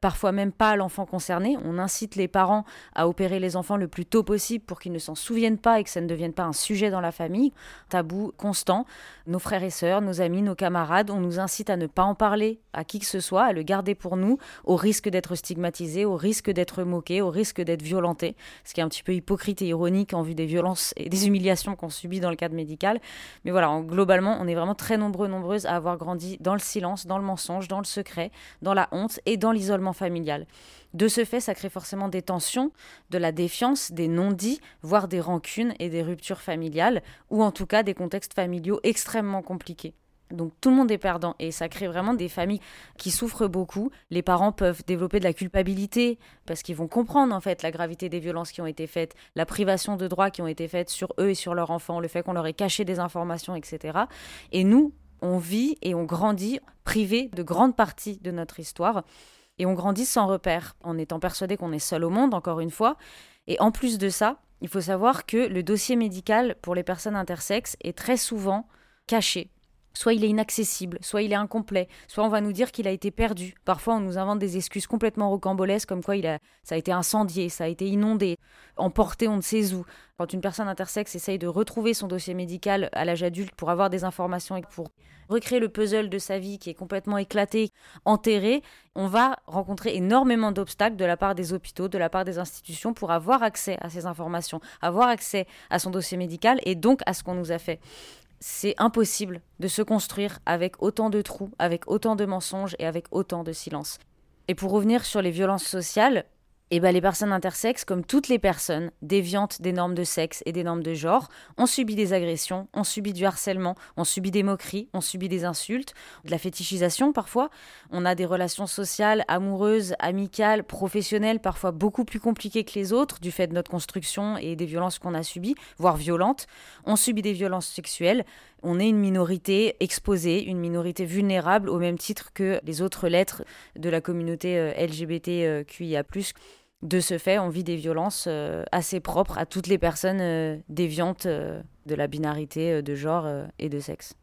S5: parfois même pas l'enfant concerné. On incite les parents à opérer les enfants le plus tôt possible pour qu'ils ne s'en souviennent pas et que ça ne devienne pas un sujet dans la famille. Tabou constant. Nos frères et sœurs, nos amis, nos camarades, on nous incite à ne pas en parler à qui que ce soit, à le garder pour nous, au risque d'être stigmatisé, au risque d'être moqué, au risque d'être violenté, ce qui est un petit peu hypocrite et ironique en vue des violences et des humiliations qu'on subit dans le cadre médical. Mais voilà, globalement, on est vraiment très nombreuses à avoir grandi dans le silence, dans le mensonge, dans le secret, dans la honte et dans l'isolement familial. De ce fait, ça crée forcément des tensions, de la défiance, des non-dits, voire des rancunes et des ruptures familiales, ou en tout cas des contextes familiaux extrêmement compliqués. Donc tout le monde est perdant et ça crée vraiment des familles qui souffrent beaucoup. Les parents peuvent développer de la culpabilité parce qu'ils vont comprendre en fait la gravité des violences qui ont été faites, la privation de droits qui ont été faites sur eux et sur leurs enfants, le fait qu'on leur ait caché des informations, etc. Et nous, on vit et on grandit privés de grandes parties de notre histoire et on grandit sans repère en étant persuadé qu'on est seul au monde, encore une fois. Et en plus de ça, il faut savoir que le dossier médical pour les personnes intersexes est très souvent caché. Soit il est inaccessible, soit il est incomplet, soit on va nous dire qu'il a été perdu. Parfois, on nous invente des excuses complètement rocambolesques, comme quoi ça a été incendié, ça a été inondé, emporté on ne sait où. Quand une personne intersexe essaye de retrouver son dossier médical à l'âge adulte pour avoir des informations et pour recréer le puzzle de sa vie qui est complètement éclaté, enterré, on va rencontrer énormément d'obstacles de la part des hôpitaux, de la part des institutions pour avoir accès à ces informations, avoir accès à son dossier médical et donc à ce qu'on nous a fait. C'est impossible de se construire avec autant de trous, avec autant de mensonges et avec autant de silence. Et pour revenir sur les violences sociales, les personnes intersexes, comme toutes les personnes déviantes des normes de sexe et des normes de genre, ont subi des agressions, ont subi du harcèlement, ont subi des moqueries, ont subi des insultes, de la fétichisation parfois. On a des relations sociales, amoureuses, amicales, professionnelles, parfois beaucoup plus compliquées que les autres, du fait de notre construction et des violences qu'on a subies, voire violentes. On subit des violences sexuelles. On est une minorité exposée, une minorité vulnérable, au même titre que les autres lettres de la communauté LGBTQIA+. De ce fait, on vit des violences assez propres à toutes les personnes déviantes de la binarité de genre et de sexe.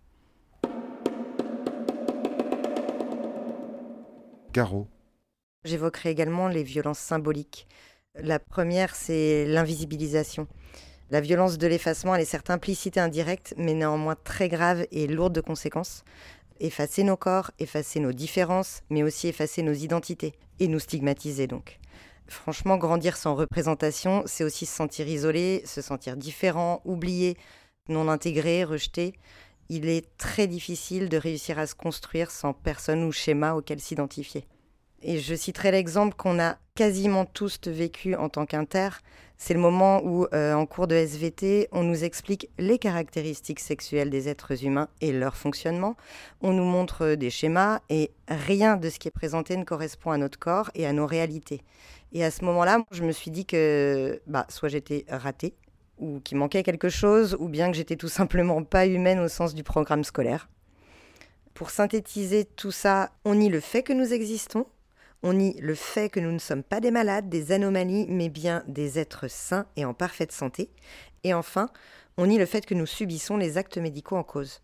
S7: Caro.
S6: J'évoquerai également les violences symboliques. La première, c'est l'invisibilisation. La violence de l'effacement, elle est certes implicite et indirecte, mais néanmoins très grave et lourde de conséquences. Effacer nos corps, effacer nos différences, mais aussi effacer nos identités et nous stigmatiser donc. Franchement, grandir sans représentation, c'est aussi se sentir isolé, se sentir différent, oublié, non intégré, rejeté. Il est très difficile de réussir à se construire sans personne ou schéma auquel s'identifier. Et je citerai l'exemple qu'on a quasiment tous vécu en tant qu'inter. C'est le moment où, en cours de SVT, on nous explique les caractéristiques sexuelles des êtres humains et leur fonctionnement. On nous montre des schémas et rien de ce qui est présenté ne correspond à notre corps et à nos réalités. Et à ce moment-là, je me suis dit que soit j'étais ratée, ou qu'il manquait quelque chose, ou bien que j'étais tout simplement pas humaine au sens du programme scolaire. Pour synthétiser tout ça, on nie le fait que nous existons, on nie le fait que nous ne sommes pas des malades, des anomalies, mais bien des êtres sains et en parfaite santé. Et enfin, on nie le fait que nous subissons les actes médicaux en cause.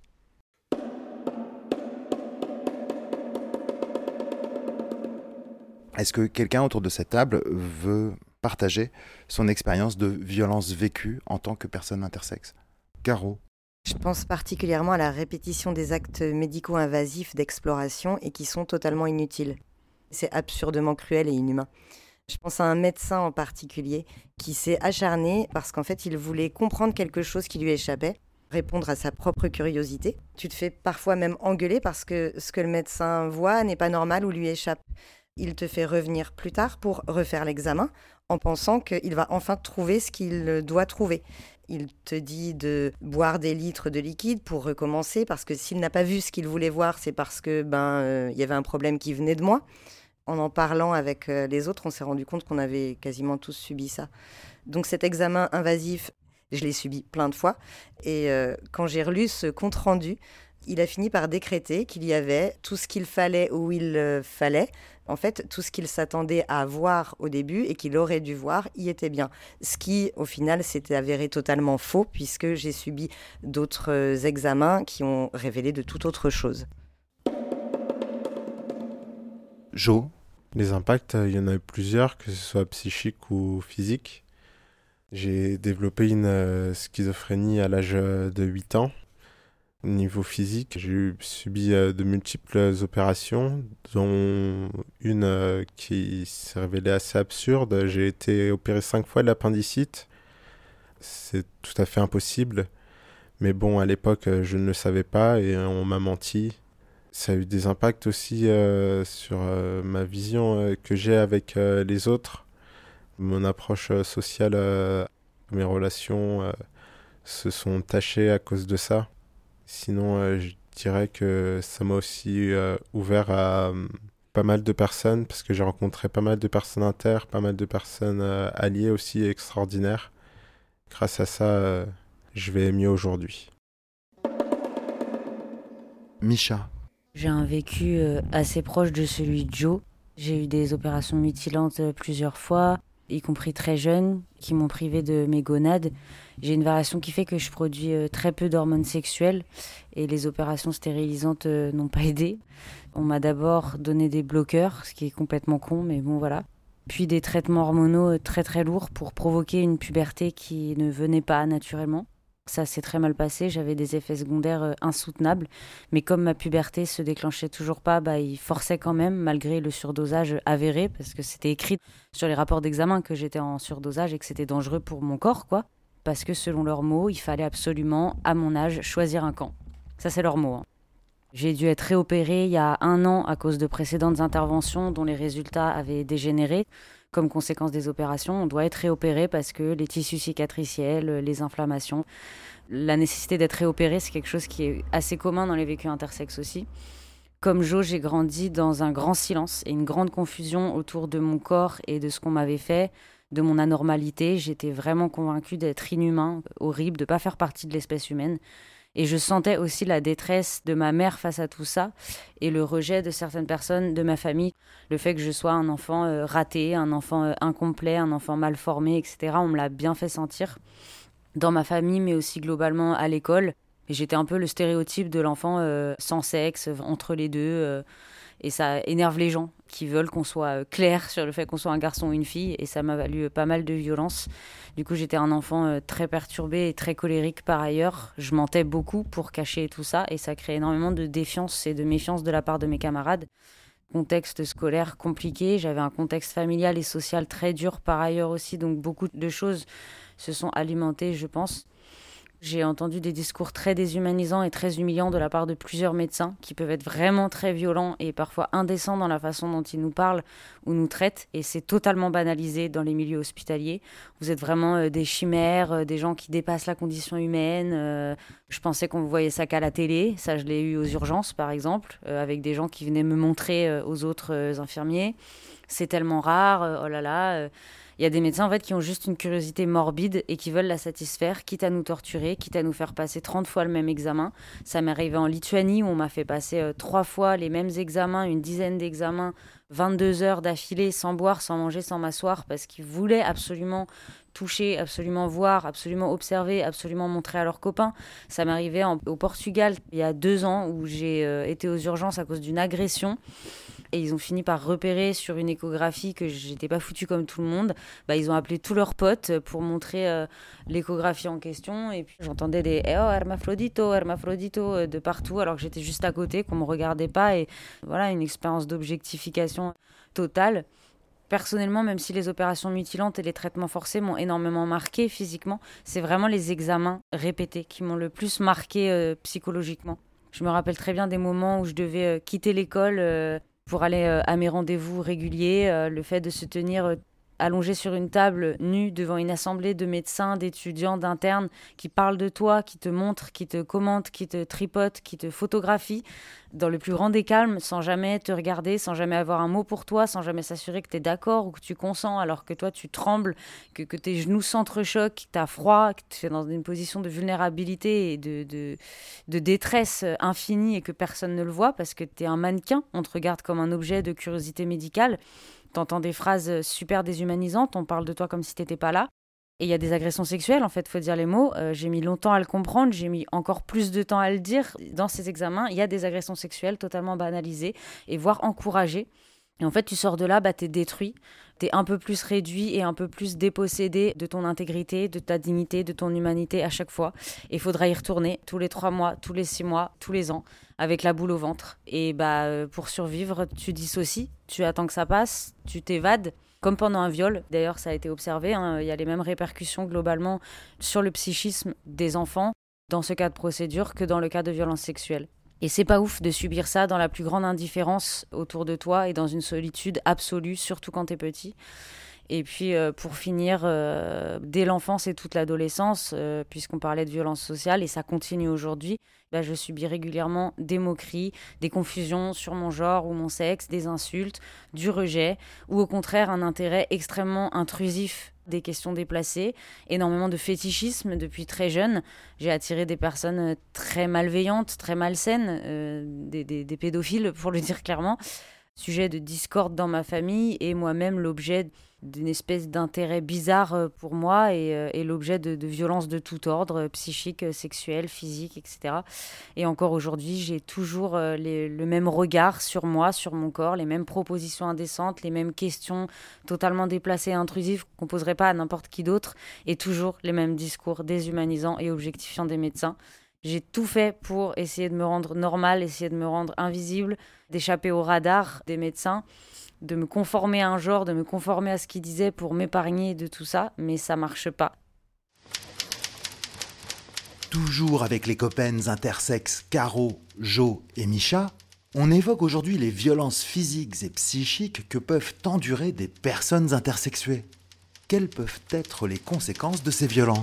S7: Est-ce que quelqu'un autour de cette table veut partager son expérience de violence vécue en tant que personne intersexe ? Caro.
S6: Je pense particulièrement à la répétition des actes médicaux invasifs d'exploration et qui sont totalement inutiles. C'est absurdement cruel et inhumain. Je pense à un médecin en particulier qui s'est acharné parce qu'en fait, il voulait comprendre quelque chose qui lui échappait, répondre à sa propre curiosité. Tu te fais parfois même engueuler parce que ce que le médecin voit n'est pas normal ou lui échappe. Il te fait revenir plus tard pour refaire l'examen en pensant qu'il va enfin trouver ce qu'il doit trouver. Il te dit de boire des litres de liquide pour recommencer parce que s'il n'a pas vu ce qu'il voulait voir, c'est parce que y avait un problème qui venait de moi. En parlant avec les autres, on s'est rendu compte qu'on avait quasiment tous subi ça. Donc cet examen invasif, je l'ai subi plein de fois. Et quand j'ai relu ce compte-rendu, il a fini par décréter qu'il y avait tout ce qu'il fallait où il fallait. En fait, tout ce qu'il s'attendait à voir au début et qu'il aurait dû voir y était bien. Ce qui, au final, s'était avéré totalement faux puisque j'ai subi d'autres examens qui ont révélé de toute autre chose.
S7: Jo.
S8: Les impacts, il y en a eu plusieurs, que ce soit psychique ou physique. J'ai développé une schizophrénie à l'âge de 8 ans. Au niveau physique, j'ai subi de multiples opérations, dont une qui s'est révélée assez absurde. J'ai été opéré 5 fois de l'appendicite. C'est tout à fait impossible. Mais bon, à l'époque, je ne le savais pas et on m'a menti. Ça a eu des impacts aussi sur ma vision que j'ai avec les autres. Mon approche sociale, mes relations se sont tachées à cause de ça. Sinon, je dirais que ça m'a aussi ouvert à pas mal de personnes, parce que j'ai rencontré pas mal de personnes inter, pas mal de personnes alliées aussi extraordinaires. Grâce à ça, je vais mieux aujourd'hui.
S7: Misha.
S5: J'ai un vécu assez proche de celui de Joe. J'ai eu des opérations mutilantes plusieurs fois, y compris très jeune, qui m'ont privé de mes gonades. J'ai une variation qui fait que je produis très peu d'hormones sexuelles et les opérations stérilisantes n'ont pas aidé. On m'a d'abord donné des bloqueurs, ce qui est complètement con, mais bon voilà. Puis des traitements hormonaux très très lourds pour provoquer une puberté qui ne venait pas naturellement. Ça s'est très mal passé, j'avais des effets secondaires insoutenables, mais comme ma puberté se déclenchait toujours pas, il forçait quand même, malgré le surdosage avéré, parce que c'était écrit sur les rapports d'examen que j'étais en surdosage et que c'était dangereux pour mon corps, quoi. Parce que selon leurs mots, il fallait absolument, à mon âge, choisir un camp. Ça, c'est leurs mots. J'ai dû être réopérée il y a 1 an à cause de précédentes interventions dont les résultats avaient dégénéré. Comme conséquence des opérations, on doit être réopéré parce que les tissus cicatriciels, les inflammations, la nécessité d'être réopéré, c'est quelque chose qui est assez commun dans les vécus intersexes aussi. Comme Jo, j'ai grandi dans un grand silence et une grande confusion autour de mon corps et de ce qu'on m'avait fait, de mon anormalité. J'étais vraiment convaincue d'être inhumain, horrible, de ne pas faire partie de l'espèce humaine. Et je sentais aussi la détresse de ma mère face à tout ça et le rejet de certaines personnes de ma famille. Le fait que je sois un enfant raté, un enfant incomplet, un enfant mal formé, etc. On me l'a bien fait sentir dans ma famille, mais aussi globalement à l'école. Et j'étais un peu le stéréotype de l'enfant sans sexe, entre les deux. Et ça énerve les gens qui veulent qu'on soit clair sur le fait qu'on soit un garçon ou une fille. Et ça m'a valu pas mal de violence. Du coup, j'étais un enfant très perturbé et très colérique par ailleurs. Je mentais beaucoup pour cacher tout ça. Et ça créait énormément de défiance et de méfiance de la part de mes camarades. Contexte scolaire compliqué. J'avais un contexte familial et social très dur par ailleurs aussi. Donc beaucoup de choses se sont alimentées, je pense. J'ai entendu des discours très déshumanisants et très humiliants de la part de plusieurs médecins qui peuvent être vraiment très violents et parfois indécents dans la façon dont ils nous parlent ou nous traitent. Et c'est totalement banalisé dans les milieux hospitaliers. Vous êtes vraiment des chimères, des gens qui dépassent la condition humaine. Je pensais qu'on voyait ça qu'à la télé. Ça, je l'ai eu aux urgences, par exemple, avec des gens qui venaient me montrer aux autres infirmiers. C'est tellement rare, oh là là... Il y a des médecins en fait qui ont juste une curiosité morbide et qui veulent la satisfaire, quitte à nous torturer, quitte à nous faire passer 30 fois le même examen. Ça m'est arrivé en Lituanie où on m'a fait passer 3 fois les mêmes examens, une dizaine d'examens, 22 heures d'affilée, sans boire, sans manger, sans m'asseoir, parce qu'ils voulaient absolument toucher, absolument voir, absolument observer, absolument montrer à leurs copains. Ça m'est arrivé au Portugal il y a 2 ans où j'ai été aux urgences à cause d'une agression. Et ils ont fini par repérer sur une échographie que j'étais pas foutue comme tout le monde. Ils ont appelé tous leurs potes pour montrer l'échographie en question. Et puis j'entendais des « Oh, hermaphrodito, hermaphrodito » de partout alors que j'étais juste à côté, qu'on me regardait pas. Et voilà, une expérience d'objectification totale. Personnellement, même si les opérations mutilantes et les traitements forcés m'ont énormément marqué physiquement, c'est vraiment les examens répétés qui m'ont le plus marqué psychologiquement. Je me rappelle très bien des moments où je devais quitter l'école pour aller à mes rendez-vous réguliers, le fait de se tenir allongé sur une table nue devant une assemblée de médecins, d'étudiants, d'internes qui parlent de toi, qui te montrent, qui te commentent, qui te tripotent, qui te photographient dans le plus grand des calmes, sans jamais te regarder, sans jamais avoir un mot pour toi, sans jamais s'assurer que tu es d'accord ou que tu consens alors que toi tu trembles, que tes genoux s'entrechoquent, que tu as froid, que tu es dans une position de vulnérabilité et de détresse infinie et que personne ne le voit parce que tu es un mannequin, on te regarde comme un objet de curiosité médicale. T'entends des phrases super déshumanisantes, on parle de toi comme si t'étais pas là. Et il y a des agressions sexuelles, en fait, faut dire les mots. J'ai mis longtemps à le comprendre, j'ai mis encore plus de temps à le dire. Dans ces examens, il y a des agressions sexuelles totalement banalisées et voire encouragées. Et en fait, tu sors de là, t'es détruit, t'es un peu plus réduit et un peu plus dépossédé de ton intégrité, de ta dignité, de ton humanité à chaque fois. Et il faudra y retourner tous les 3 mois, tous les 6 mois, tous les ans, avec la boule au ventre. Et pour survivre, tu dissocies, tu attends que ça passe, tu t'évades. Comme pendant un viol, d'ailleurs ça a été observé, il y a les mêmes répercussions globalement sur le psychisme des enfants dans ce cas de procédure que dans le cas de violence sexuelle. Et c'est pas ouf de subir ça dans la plus grande indifférence autour de toi et dans une solitude absolue, surtout quand t'es petit. Et puis pour finir, dès l'enfance et toute l'adolescence, puisqu'on parlait de violence sociale et ça continue aujourd'hui, je subis régulièrement des moqueries, des confusions sur mon genre ou mon sexe, des insultes, du rejet ou au contraire un intérêt extrêmement intrusif des questions déplacées, énormément de fétichisme depuis très jeune. J'ai attiré des personnes très malveillantes, très malsaines, des pédophiles pour le dire clairement. Sujet de discorde dans ma famille et moi-même l'objet d'une espèce d'intérêt bizarre pour moi et l'objet de violences de tout ordre, psychique, sexuelle, physique, etc. Et encore aujourd'hui, j'ai toujours le même regard sur moi, sur mon corps, les mêmes propositions indécentes, les mêmes questions totalement déplacées et intrusives qu'on ne poserait pas à n'importe qui d'autre et toujours les mêmes discours déshumanisants et objectifiants des médecins. J'ai tout fait pour essayer de me rendre normale, essayer de me rendre invisible, d'échapper au radar des médecins, de me conformer à un genre, de me conformer à ce qu'ils disaient pour m'épargner de tout ça, mais ça marche pas.
S7: Toujours avec les copains intersexes Caro, Jo et Misha, on évoque aujourd'hui les violences physiques et psychiques que peuvent endurer des personnes intersexuées. Quelles peuvent être les conséquences de ces violences ?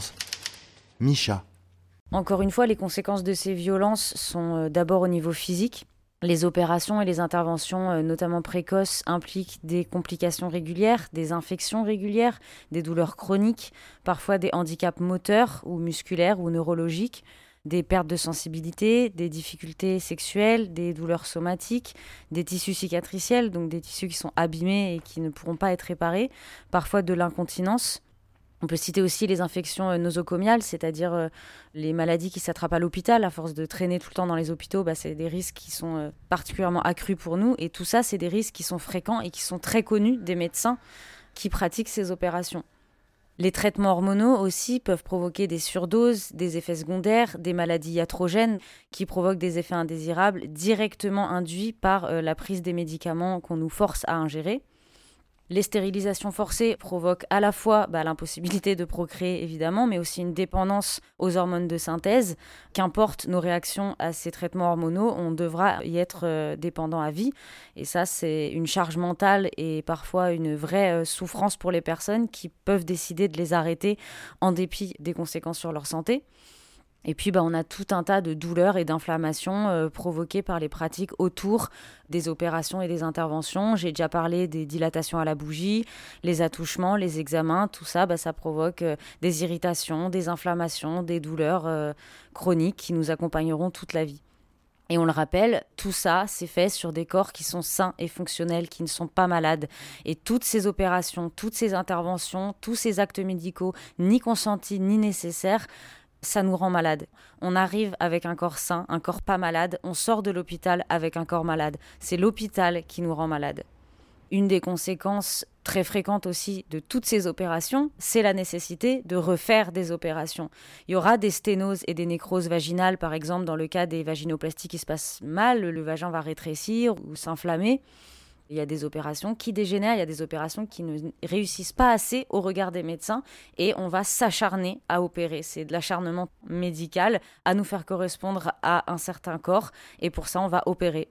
S7: Misha.
S5: Encore une fois, les conséquences de ces violences sont d'abord au niveau physique. Les opérations et les interventions, notamment précoces, impliquent des complications régulières, des infections régulières, des douleurs chroniques, parfois des handicaps moteurs ou musculaires ou neurologiques, des pertes de sensibilité, des difficultés sexuelles, des douleurs somatiques, des tissus cicatriciels, donc des tissus qui sont abîmés et qui ne pourront pas être réparés, parfois de l'incontinence. On peut citer aussi les infections nosocomiales, c'est-à-dire les maladies qui s'attrapent à l'hôpital. À force de traîner tout le temps dans les hôpitaux, c'est des risques qui sont particulièrement accrus pour nous. Et tout ça, c'est des risques qui sont fréquents et qui sont très connus des médecins qui pratiquent ces opérations. Les traitements hormonaux aussi peuvent provoquer des surdoses, des effets secondaires, des maladies iatrogènes qui provoquent des effets indésirables directement induits par la prise des médicaments qu'on nous force à ingérer. Les stérilisations forcées provoquent à la fois l'impossibilité de procréer, évidemment, mais aussi une dépendance aux hormones de synthèse. Qu'importe nos réactions à ces traitements hormonaux, on devra y être dépendant à vie. Et ça, c'est une charge mentale et parfois une vraie souffrance pour les personnes qui peuvent décider de les arrêter en dépit des conséquences sur leur santé. Et puis, on a tout un tas de douleurs et d'inflammations provoquées par les pratiques autour des opérations et des interventions. J'ai déjà parlé des dilatations à la bougie, les attouchements, les examens. Tout ça, ça provoque des irritations, des inflammations, des douleurs chroniques qui nous accompagneront toute la vie. Et on le rappelle, tout ça, c'est fait sur des corps qui sont sains et fonctionnels, qui ne sont pas malades. Et toutes ces opérations, toutes ces interventions, tous ces actes médicaux, ni consentis, ni nécessaires, ça nous rend malade. On arrive avec un corps sain, un corps pas malade. On sort de l'hôpital avec un corps malade. C'est l'hôpital qui nous rend malade. Une des conséquences très fréquentes aussi de toutes ces opérations, c'est la nécessité de refaire des opérations. Il y aura des sténoses et des nécroses vaginales, par exemple, dans le cas des vaginoplasties qui se passent mal, le vagin va rétrécir ou s'inflammer. Il y a des opérations qui dégénèrent, il y a des opérations qui ne réussissent pas assez au regard des médecins et on va s'acharner à opérer. C'est de l'acharnement médical à nous faire correspondre à un certain corps et pour ça on va opérer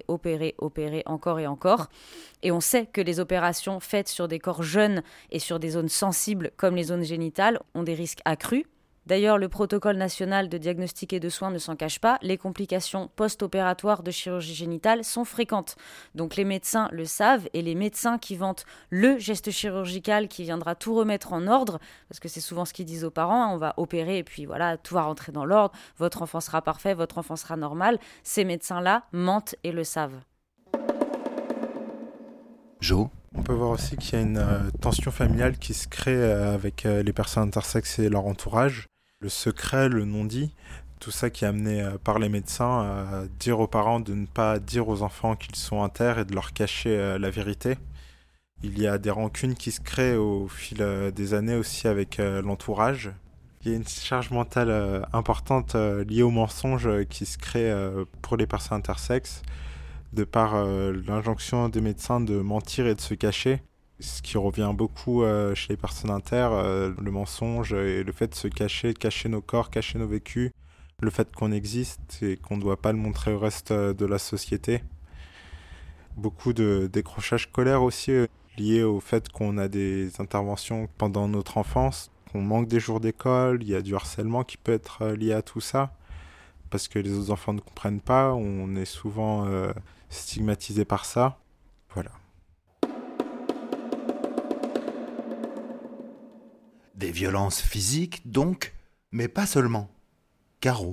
S5: encore et encore. Et on sait que les opérations faites sur des corps jeunes et sur des zones sensibles comme les zones génitales ont des risques accrus. D'ailleurs, le protocole national de diagnostic et de soins ne s'en cache pas. Les complications post-opératoires de chirurgie génitale sont fréquentes. Donc les médecins le savent et les médecins qui vantent le geste chirurgical qui viendra tout remettre en ordre, parce que c'est souvent ce qu'ils disent aux parents, on va opérer et puis voilà, tout va rentrer dans l'ordre, votre enfant sera parfait, votre enfant sera normal. Ces médecins-là mentent et le savent.
S7: Jo ?
S8: On peut voir aussi qu'il y a une tension familiale qui se crée avec les personnes intersexes et leur entourage. Le secret, le non-dit, Tout ça qui est amené par les médecins à dire aux parents de ne pas dire aux enfants qu'ils sont inter et de leur cacher la vérité. Il y a des rancunes qui se créent au fil des années aussi avec l'entourage. Il y a une charge mentale importante liée au mensonge qui se crée pour les personnes intersexes, de par l'injonction des médecins de mentir et de se cacher. Ce qui revient beaucoup chez les personnes inter, le mensonge et le fait de se cacher, de cacher nos corps, cacher nos vécus, le fait qu'on existe et qu'on ne doit pas le montrer au reste de la société. Beaucoup de décrochage scolaire aussi lié au fait qu'on a des interventions pendant notre enfance, qu'on manque des jours d'école, il y a du harcèlement qui peut être lié à tout ça, parce que les autres enfants ne comprennent pas, on est souvent stigmatisé par ça. Voilà.
S7: Des violences physiques, donc, mais pas seulement. Caro.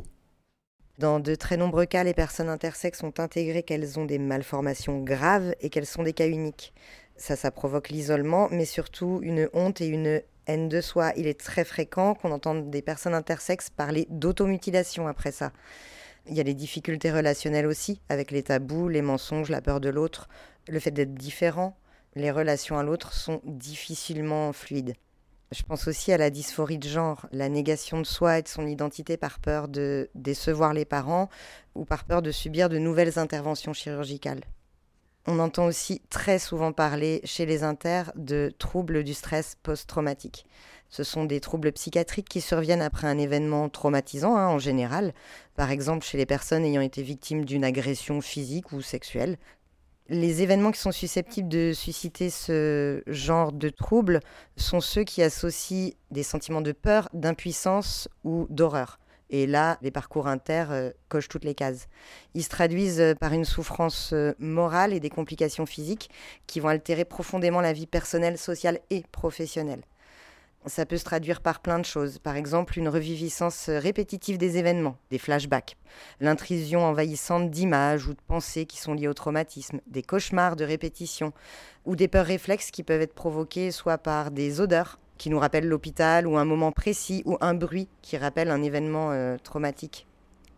S6: Dans de très nombreux cas, les personnes intersexes ont intégré qu'elles ont des malformations graves et qu'elles sont des cas uniques. Ça provoque l'isolement, mais surtout une honte et une haine de soi. Il est très fréquent qu'on entende des personnes intersexes parler d'automutilation après ça. Il y a les difficultés relationnelles aussi, avec les tabous, les mensonges, la peur de l'autre, le fait d'être différent. Les relations à l'autre sont difficilement fluides. Je pense aussi à la dysphorie de genre, la négation de soi et de son identité par peur de décevoir les parents ou par peur de subir de nouvelles interventions chirurgicales. On entend aussi très souvent parler chez les inters de troubles du stress post-traumatique. Ce sont des troubles psychiatriques qui surviennent après un événement traumatisant en général, par exemple chez les personnes ayant été victimes d'une agression physique ou sexuelle. Les événements qui sont susceptibles de susciter ce genre de troubles sont ceux qui associent des sentiments de peur, d'impuissance ou d'horreur. Et là, les parcours inter cochent toutes les cases. Ils se traduisent par une souffrance morale et des complications physiques qui vont altérer profondément la vie personnelle, sociale et professionnelle. Ça peut se traduire par plein de choses. Par exemple, une reviviscence répétitive des événements, des flashbacks, l'intrusion envahissante d'images ou de pensées qui sont liées au traumatisme, des cauchemars de répétition ou des peurs réflexes qui peuvent être provoquées soit par des odeurs qui nous rappellent l'hôpital ou un moment précis ou un bruit qui rappelle un événement traumatique.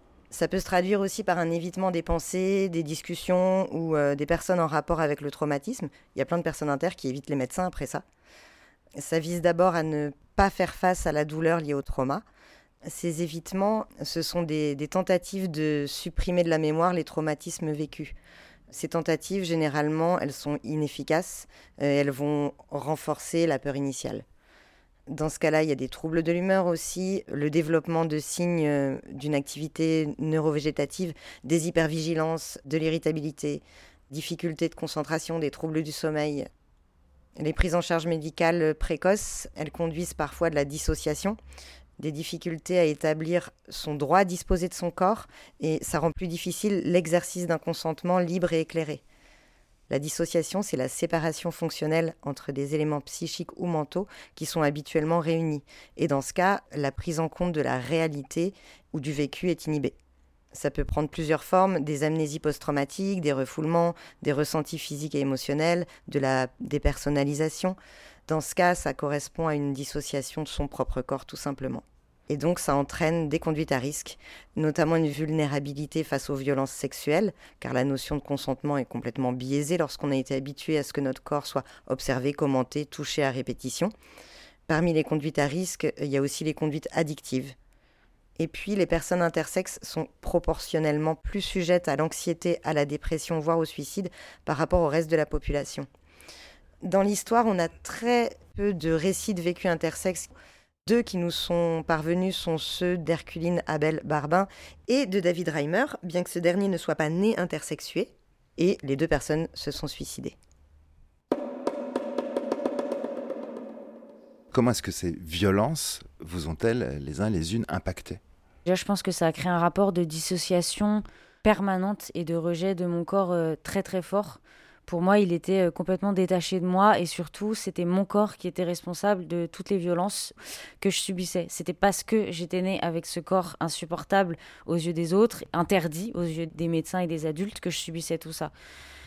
S6: Ça peut se traduire aussi par un évitement des pensées, des discussions ou des personnes en rapport avec le traumatisme. Il y a plein de personnes inter qui évitent les médecins après ça. Ça vise d'abord à ne pas faire face à la douleur liée au trauma. Ces évitements, ce sont des tentatives de supprimer de la mémoire les traumatismes vécus. Ces tentatives, généralement, elles sont inefficaces. Elles vont renforcer la peur initiale. Dans ce cas-là, il y a des troubles de l'humeur aussi, le développement de signes d'une activité neurovégétative, des hypervigilances, de l'irritabilité, difficultés de concentration, des troubles du sommeil. Les prises en charge médicales précoces, elles conduisent parfois de la dissociation, des difficultés à établir son droit à disposer de son corps, et ça rend plus difficile l'exercice d'un consentement libre et éclairé. La dissociation, c'est la séparation fonctionnelle entre des éléments psychiques ou mentaux qui sont habituellement réunis. Et dans ce cas, la prise en compte de la réalité ou du vécu est inhibée. Ça peut prendre plusieurs formes, des amnésies post-traumatiques, des refoulements, des ressentis physiques et émotionnels, de la dépersonnalisation. Dans ce cas, ça correspond à une dissociation de son propre corps, tout simplement. Et donc, ça entraîne des conduites à risque, notamment une vulnérabilité face aux violences sexuelles, car la notion de consentement est complètement biaisée lorsqu'on a été habitué à ce que notre corps soit observé, commenté, touché à répétition. Parmi les conduites à risque, il y a aussi les conduites addictives. Et puis, les personnes intersexes sont proportionnellement plus sujettes à l'anxiété, à la dépression, voire au suicide, par rapport au reste de la population. Dans l'histoire, on a très peu de récits de vécus intersexes. 2 qui nous sont parvenus sont ceux d'Herculine Abel Barbin et de David Reimer, bien que ce dernier ne soit pas né intersexué, et les 2 personnes se sont suicidées.
S7: Comment est-ce que ces violences vous ont-elles, les uns les unes, impacté ?
S5: Déjà, je pense que ça a créé un rapport de dissociation permanente et de rejet de mon corps très très fort. Pour moi, il était complètement détaché de moi et surtout, c'était mon corps qui était responsable de toutes les violences que je subissais. C'était parce que j'étais née avec ce corps insupportable aux yeux des autres, interdit aux yeux des médecins et des adultes, que je subissais tout ça.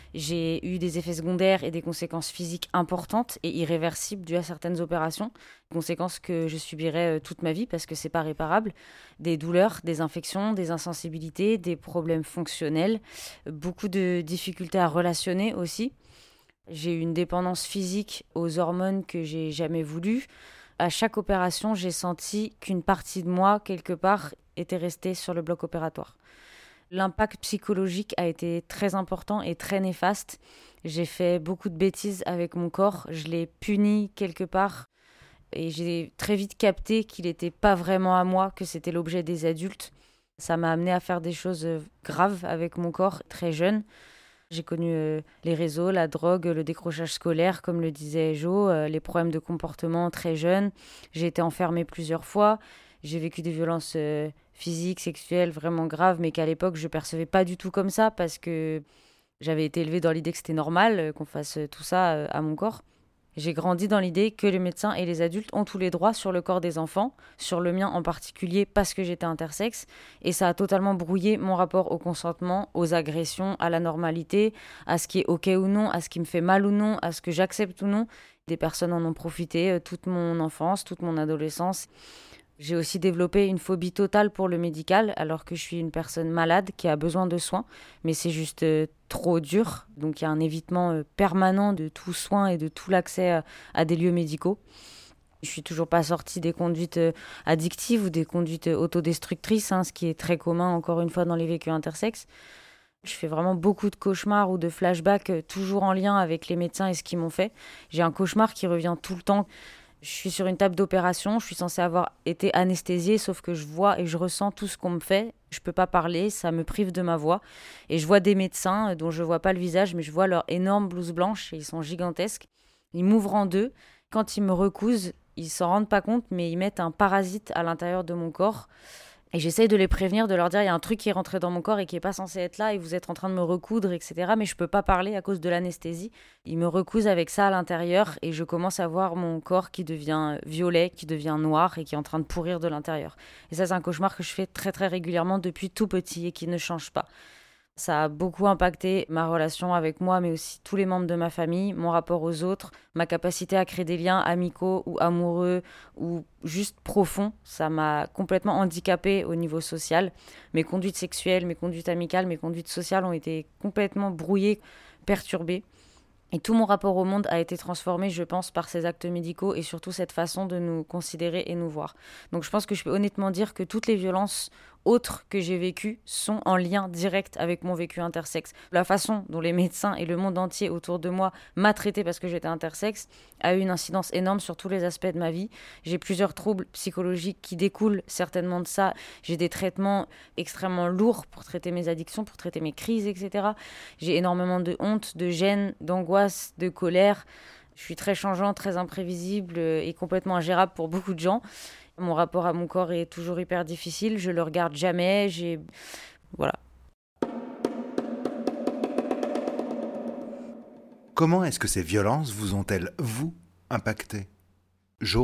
S5: J'ai eu des effets secondaires et des conséquences physiques importantes et irréversibles dues à certaines opérations, conséquences que je subirai toute ma vie parce que c'est pas réparable, des douleurs, des infections, des insensibilités, des problèmes fonctionnels, beaucoup de difficultés à relationner aussi. J'ai eu une dépendance physique aux hormones que j'ai jamais voulu. À chaque opération, j'ai senti qu'une partie de moi, quelque part, était restée sur le bloc opératoire. L'impact psychologique a été très important et très néfaste. J'ai fait beaucoup de bêtises avec mon corps, je l'ai puni quelque part et j'ai très vite capté qu'il n'était pas vraiment à moi, que c'était l'objet des adultes. Ça m'a amené à faire des choses graves avec mon corps très jeune. J'ai connu les réseaux, la drogue, le décrochage scolaire, comme le disait Jo, les problèmes de comportement très jeunes. J'ai été enfermée plusieurs fois. J'ai vécu des violences physiques, sexuelles vraiment graves, mais qu'à l'époque, je ne percevais pas du tout comme ça parce que j'avais été élevée dans l'idée que c'était normal qu'on fasse tout ça à mon corps. J'ai grandi dans l'idée que les médecins et les adultes ont tous les droits sur le corps des enfants, sur le mien en particulier parce que j'étais intersexe, et ça a totalement brouillé mon rapport au consentement, aux agressions, à la normalité, à ce qui est ok ou non, à ce qui me fait mal ou non, à ce que j'accepte ou non. Des personnes en ont profité toute mon enfance, toute mon adolescence. J'ai aussi développé une phobie totale pour le médical, alors que je suis une personne malade qui a besoin de soins, mais c'est juste trop dur. Donc il y a un évitement permanent de tout soin et de tout l'accès à des lieux médicaux. Je suis toujours pas sortie des conduites addictives ou des conduites autodestructrices, ce qui est très commun encore une fois dans les vécus intersexes. Je fais vraiment beaucoup de cauchemars ou de flashbacks toujours en lien avec les médecins et ce qu'ils m'ont fait. J'ai un cauchemar qui revient tout le temps. Je suis sur une table d'opération, je suis censée avoir été anesthésiée, sauf que je vois et je ressens tout ce qu'on me fait. Je ne peux pas parler, ça me prive de ma voix. Et je vois des médecins dont je ne vois pas le visage, mais je vois leur énorme blouse blanche et ils sont gigantesques. Ils m'ouvrent en deux. Quand ils me recousent, ils ne s'en rendent pas compte, mais ils mettent un parasite à l'intérieur de mon corps. Et j'essaye de les prévenir, de leur dire il y a un truc qui est rentré dans mon corps et qui n'est pas censé être là et vous êtes en train de me recoudre, etc. Mais je ne peux pas parler à cause de l'anesthésie. Ils me recousent avec ça à l'intérieur et je commence à voir mon corps qui devient violet, qui devient noir et qui est en train de pourrir de l'intérieur. Et ça, c'est un cauchemar que je fais très très régulièrement depuis tout petit et qui ne change pas. Ça a beaucoup impacté ma relation avec moi, mais aussi tous les membres de ma famille, mon rapport aux autres, ma capacité à créer des liens amicaux ou amoureux ou juste profonds. Ça m'a complètement handicapée au niveau social. Mes conduites sexuelles, mes conduites amicales, mes conduites sociales ont été complètement brouillées, perturbées. Et tout mon rapport au monde a été transformé, je pense, par ces actes médicaux et surtout cette façon de nous considérer et nous voir. Donc je pense que je peux honnêtement dire que toutes les violences autres que j'ai vécues sont en lien direct avec mon vécu intersexe. La façon dont les médecins et le monde entier autour de moi m'a traité parce que j'étais intersexe a eu une incidence énorme sur tous les aspects de ma vie. J'ai plusieurs troubles psychologiques qui découlent certainement de ça. J'ai des traitements extrêmement lourds pour traiter mes addictions, pour traiter mes crises, etc. J'ai énormément de honte, de gêne, d'angoisse, de colère. Je suis très changeante, très imprévisible et complètement ingérable pour beaucoup de gens. Mon rapport à mon corps est toujours hyper difficile. Je le regarde jamais. Voilà.
S7: Comment est-ce que ces violences vous ont-elles, vous, impacté ? Jo ?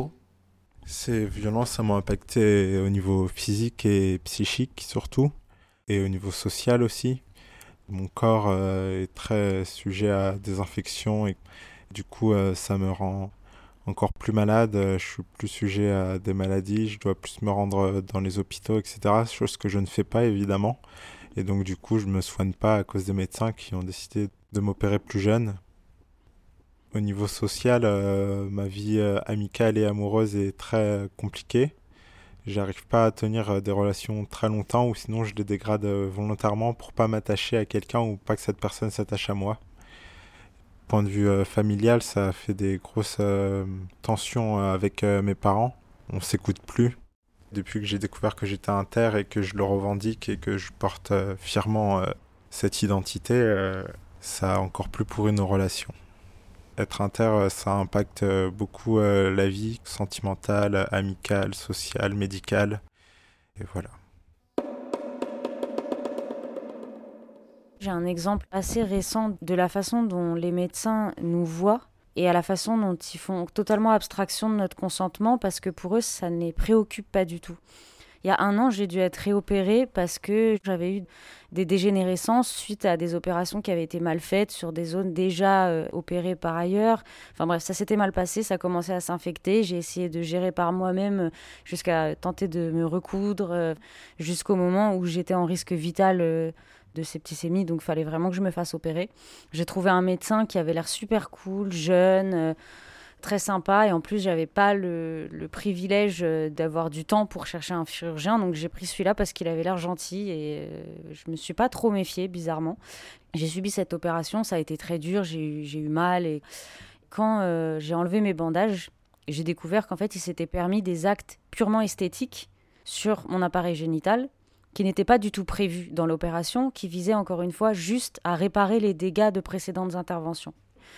S8: Ces violences, ça m'a impacté au niveau physique et psychique surtout, et au niveau social aussi. Mon corps est très sujet à des infections et du coup, ça me rend encore plus malade. Je suis plus sujet à des maladies, je dois plus me rendre dans les hôpitaux, etc. Chose que je ne fais pas évidemment. Et donc du coup, je me soigne pas à cause des médecins qui ont décidé de m'opérer plus jeune. Au niveau social, ma vie amicale et amoureuse est très compliquée. J'arrive pas à tenir des relations très longtemps ou sinon je les dégrade volontairement pour pas m'attacher à quelqu'un ou pas que cette personne s'attache à moi. Point de vue familial, ça fait des grosses tensions avec mes parents. On s'écoute plus. Depuis que j'ai découvert que j'étais inter et que je le revendique et que je porte fièrement cette identité, ça a encore plus pourri nos relations. Être inter, ça impacte beaucoup la vie sentimentale, amicale, sociale, médicale. Et voilà.
S5: J'ai un exemple assez récent de la façon dont les médecins nous voient et à la façon dont ils font totalement abstraction de notre consentement parce que pour eux, ça ne les préoccupe pas du tout. Il Il y a 1 an, j'ai dû être réopérée parce que j'avais eu des dégénérescences suite à des opérations qui avaient été mal faites sur des zones déjà opérées par ailleurs. Enfin bref, ça s'était mal passé, ça commençait à s'infecter. J'ai essayé de gérer par moi-même jusqu'à tenter de me recoudre jusqu'au moment où j'étais en risque vital de septicémie, donc il fallait vraiment que je me fasse opérer. J'ai trouvé un médecin qui avait l'air super cool, jeune, très sympa, et en plus j'avais pas le privilège d'avoir du temps pour chercher un chirurgien, donc j'ai pris celui-là parce qu'il avait l'air gentil et je me suis pas trop méfiée, bizarrement. J'ai subi cette opération, ça a été très dur, j'ai eu mal, et quand j'ai enlevé mes bandages, j'ai découvert qu'en fait il s'était permis des actes purement esthétiques sur mon appareil génital qui n'étaient pas du tout prévus dans l'opération, qui visaient encore une fois juste à réparer les dégâts de précédentes interventions.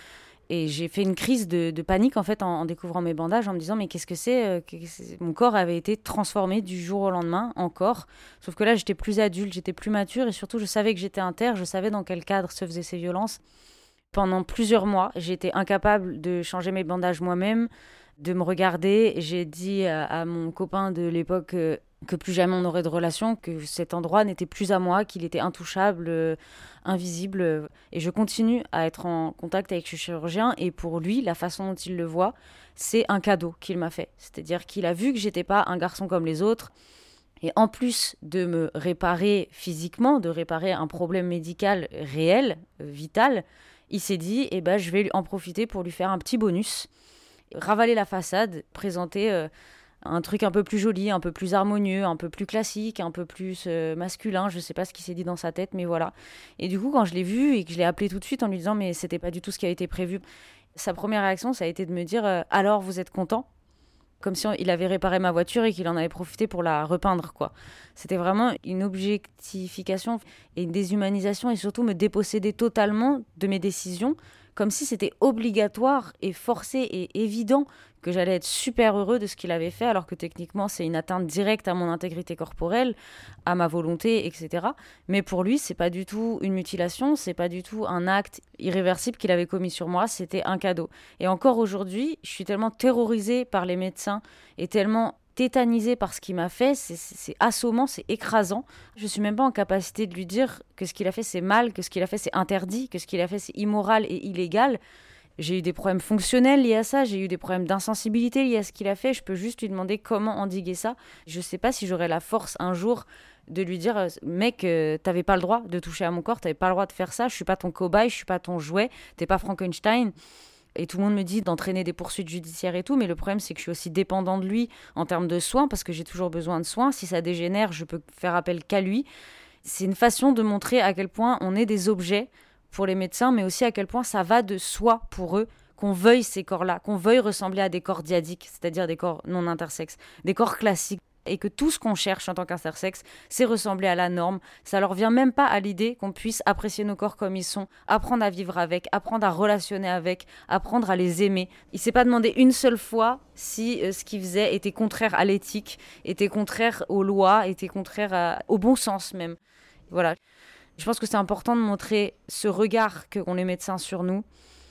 S5: Et j'ai fait une crise de panique en fait en découvrant mes bandages, en me disant mais qu'est-ce que c'est Mon corps avait été transformé du jour au lendemain, encore. Sauf que là j'étais plus adulte, j'étais plus mature, et surtout je savais que j'étais inter, je savais dans quel cadre se faisaient ces violences. Pendant plusieurs mois, j'étais incapable de changer mes bandages moi-même, de me regarder. J'ai dit à mon copain de l'époque que plus jamais on n'aurait de relation, que cet endroit n'était plus à moi, qu'il était intouchable, invisible. Et je continue à être en contact avec ce chirurgien, et pour lui, la façon dont il le voit, c'est un cadeau qu'il m'a fait. C'est-à-dire qu'il a vu que j'étais pas un garçon comme les autres, et en plus de me réparer physiquement, de réparer un problème médical réel, vital, il s'est dit je vais en profiter pour lui faire un petit bonus, ravaler la façade, présenter un truc un peu plus joli, un peu plus harmonieux, un peu plus classique, un peu plus masculin. Je sais pas ce qu'il s'est dit dans sa tête, mais voilà. Et du coup, quand je l'ai vu et que je l'ai appelé tout de suite en lui disant mais c'était pas du tout ce qui a été prévu, sa première réaction, ça a été de me dire alors vous êtes content ? Comme si il avait réparé ma voiture et qu'il en avait profité pour la repeindre, quoi. C'était vraiment une objectification et une déshumanisation, et surtout me déposséder totalement de mes décisions, comme si c'était obligatoire et forcé et évident que j'allais être super heureux de ce qu'il avait fait, alors que techniquement c'est une atteinte directe à mon intégrité corporelle, à ma volonté, etc. Mais pour lui, c'est pas du tout une mutilation, c'est pas du tout un acte irréversible qu'il avait commis sur moi, c'était un cadeau. Et encore aujourd'hui, je suis tellement terrorisée par les médecins et tellement tétanisée par ce qu'il m'a fait, c'est assommant, c'est écrasant. Je suis même pas en capacité de lui dire que ce qu'il a fait c'est mal, que ce qu'il a fait c'est interdit, que ce qu'il a fait c'est immoral et illégal. J'ai eu des problèmes fonctionnels liés à ça, j'ai eu des problèmes d'insensibilité liés à ce qu'il a fait. Je peux juste lui demander comment endiguer ça. Je sais pas si j'aurai la force un jour de lui dire mec, t'avais pas le droit de toucher à mon corps, t'avais pas le droit de faire ça, je suis pas ton cobaye, je suis pas ton jouet, t'es pas Frankenstein. Et tout le monde me dit d'entraîner des poursuites judiciaires et tout, mais le problème c'est que je suis aussi dépendant de lui en termes de soins, parce que j'ai toujours besoin de soins. Si ça dégénère, je peux faire appel qu'à lui. C'est une façon de montrer à quel point on est des objets pour les médecins, mais aussi à quel point ça va de soi pour eux, qu'on veuille ces corps-là, qu'on veuille ressembler à des corps dyadiques, c'est-à-dire des corps non intersexes, des corps classiques, et que tout ce qu'on cherche en tant qu'intersexe, c'est ressembler à la norme. Ça leur vient même pas à l'idée qu'on puisse apprécier nos corps comme ils sont, apprendre à vivre avec, apprendre à relationner avec, apprendre à les aimer. Il s'est pas demandé une seule fois si ce qu'il faisait était contraire à l'éthique, était contraire aux lois, était contraire au bon sens même. Voilà. Je pense que c'est important de montrer ce regard qu'ont les médecins sur nous.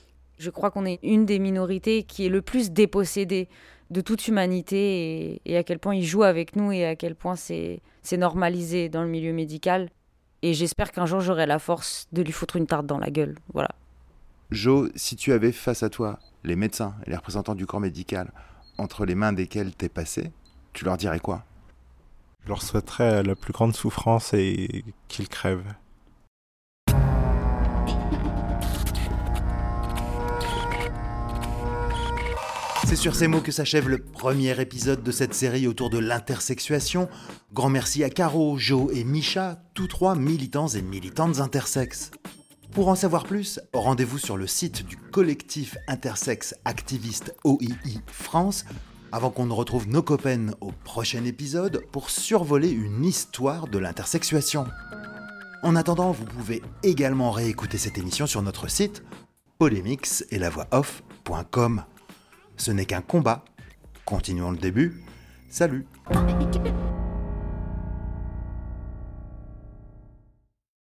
S5: Je crois qu'on est une des minorités qui est le plus dépossédée de toute humanité, et à quel point ils jouent avec nous et à quel point c'est normalisé dans le milieu médical. Et j'espère qu'un jour j'aurai la force de lui foutre une tarte dans la gueule. Voilà.
S7: Jo, si tu avais face à toi les médecins et les représentants du corps médical entre les mains desquels t'es passé, tu leur dirais quoi ?
S8: Je leur souhaiterais la plus grande souffrance et qu'ils crèvent.
S7: C'est sur ces mots que s'achève le premier épisode de cette série autour de l'intersexuation. Grand merci à Caro, Jo et Micha, tous trois militants et militantes intersexes. Pour en savoir plus, rendez-vous sur le site du collectif intersexe activiste OII France, avant qu'on ne retrouve nos copains au prochain épisode pour survoler une histoire de l'intersexuation. En attendant, vous pouvez également réécouter cette émission sur notre site polémix-et-la-voix-off.com. Ce n'est qu'un combat. Continuons le début. Salut.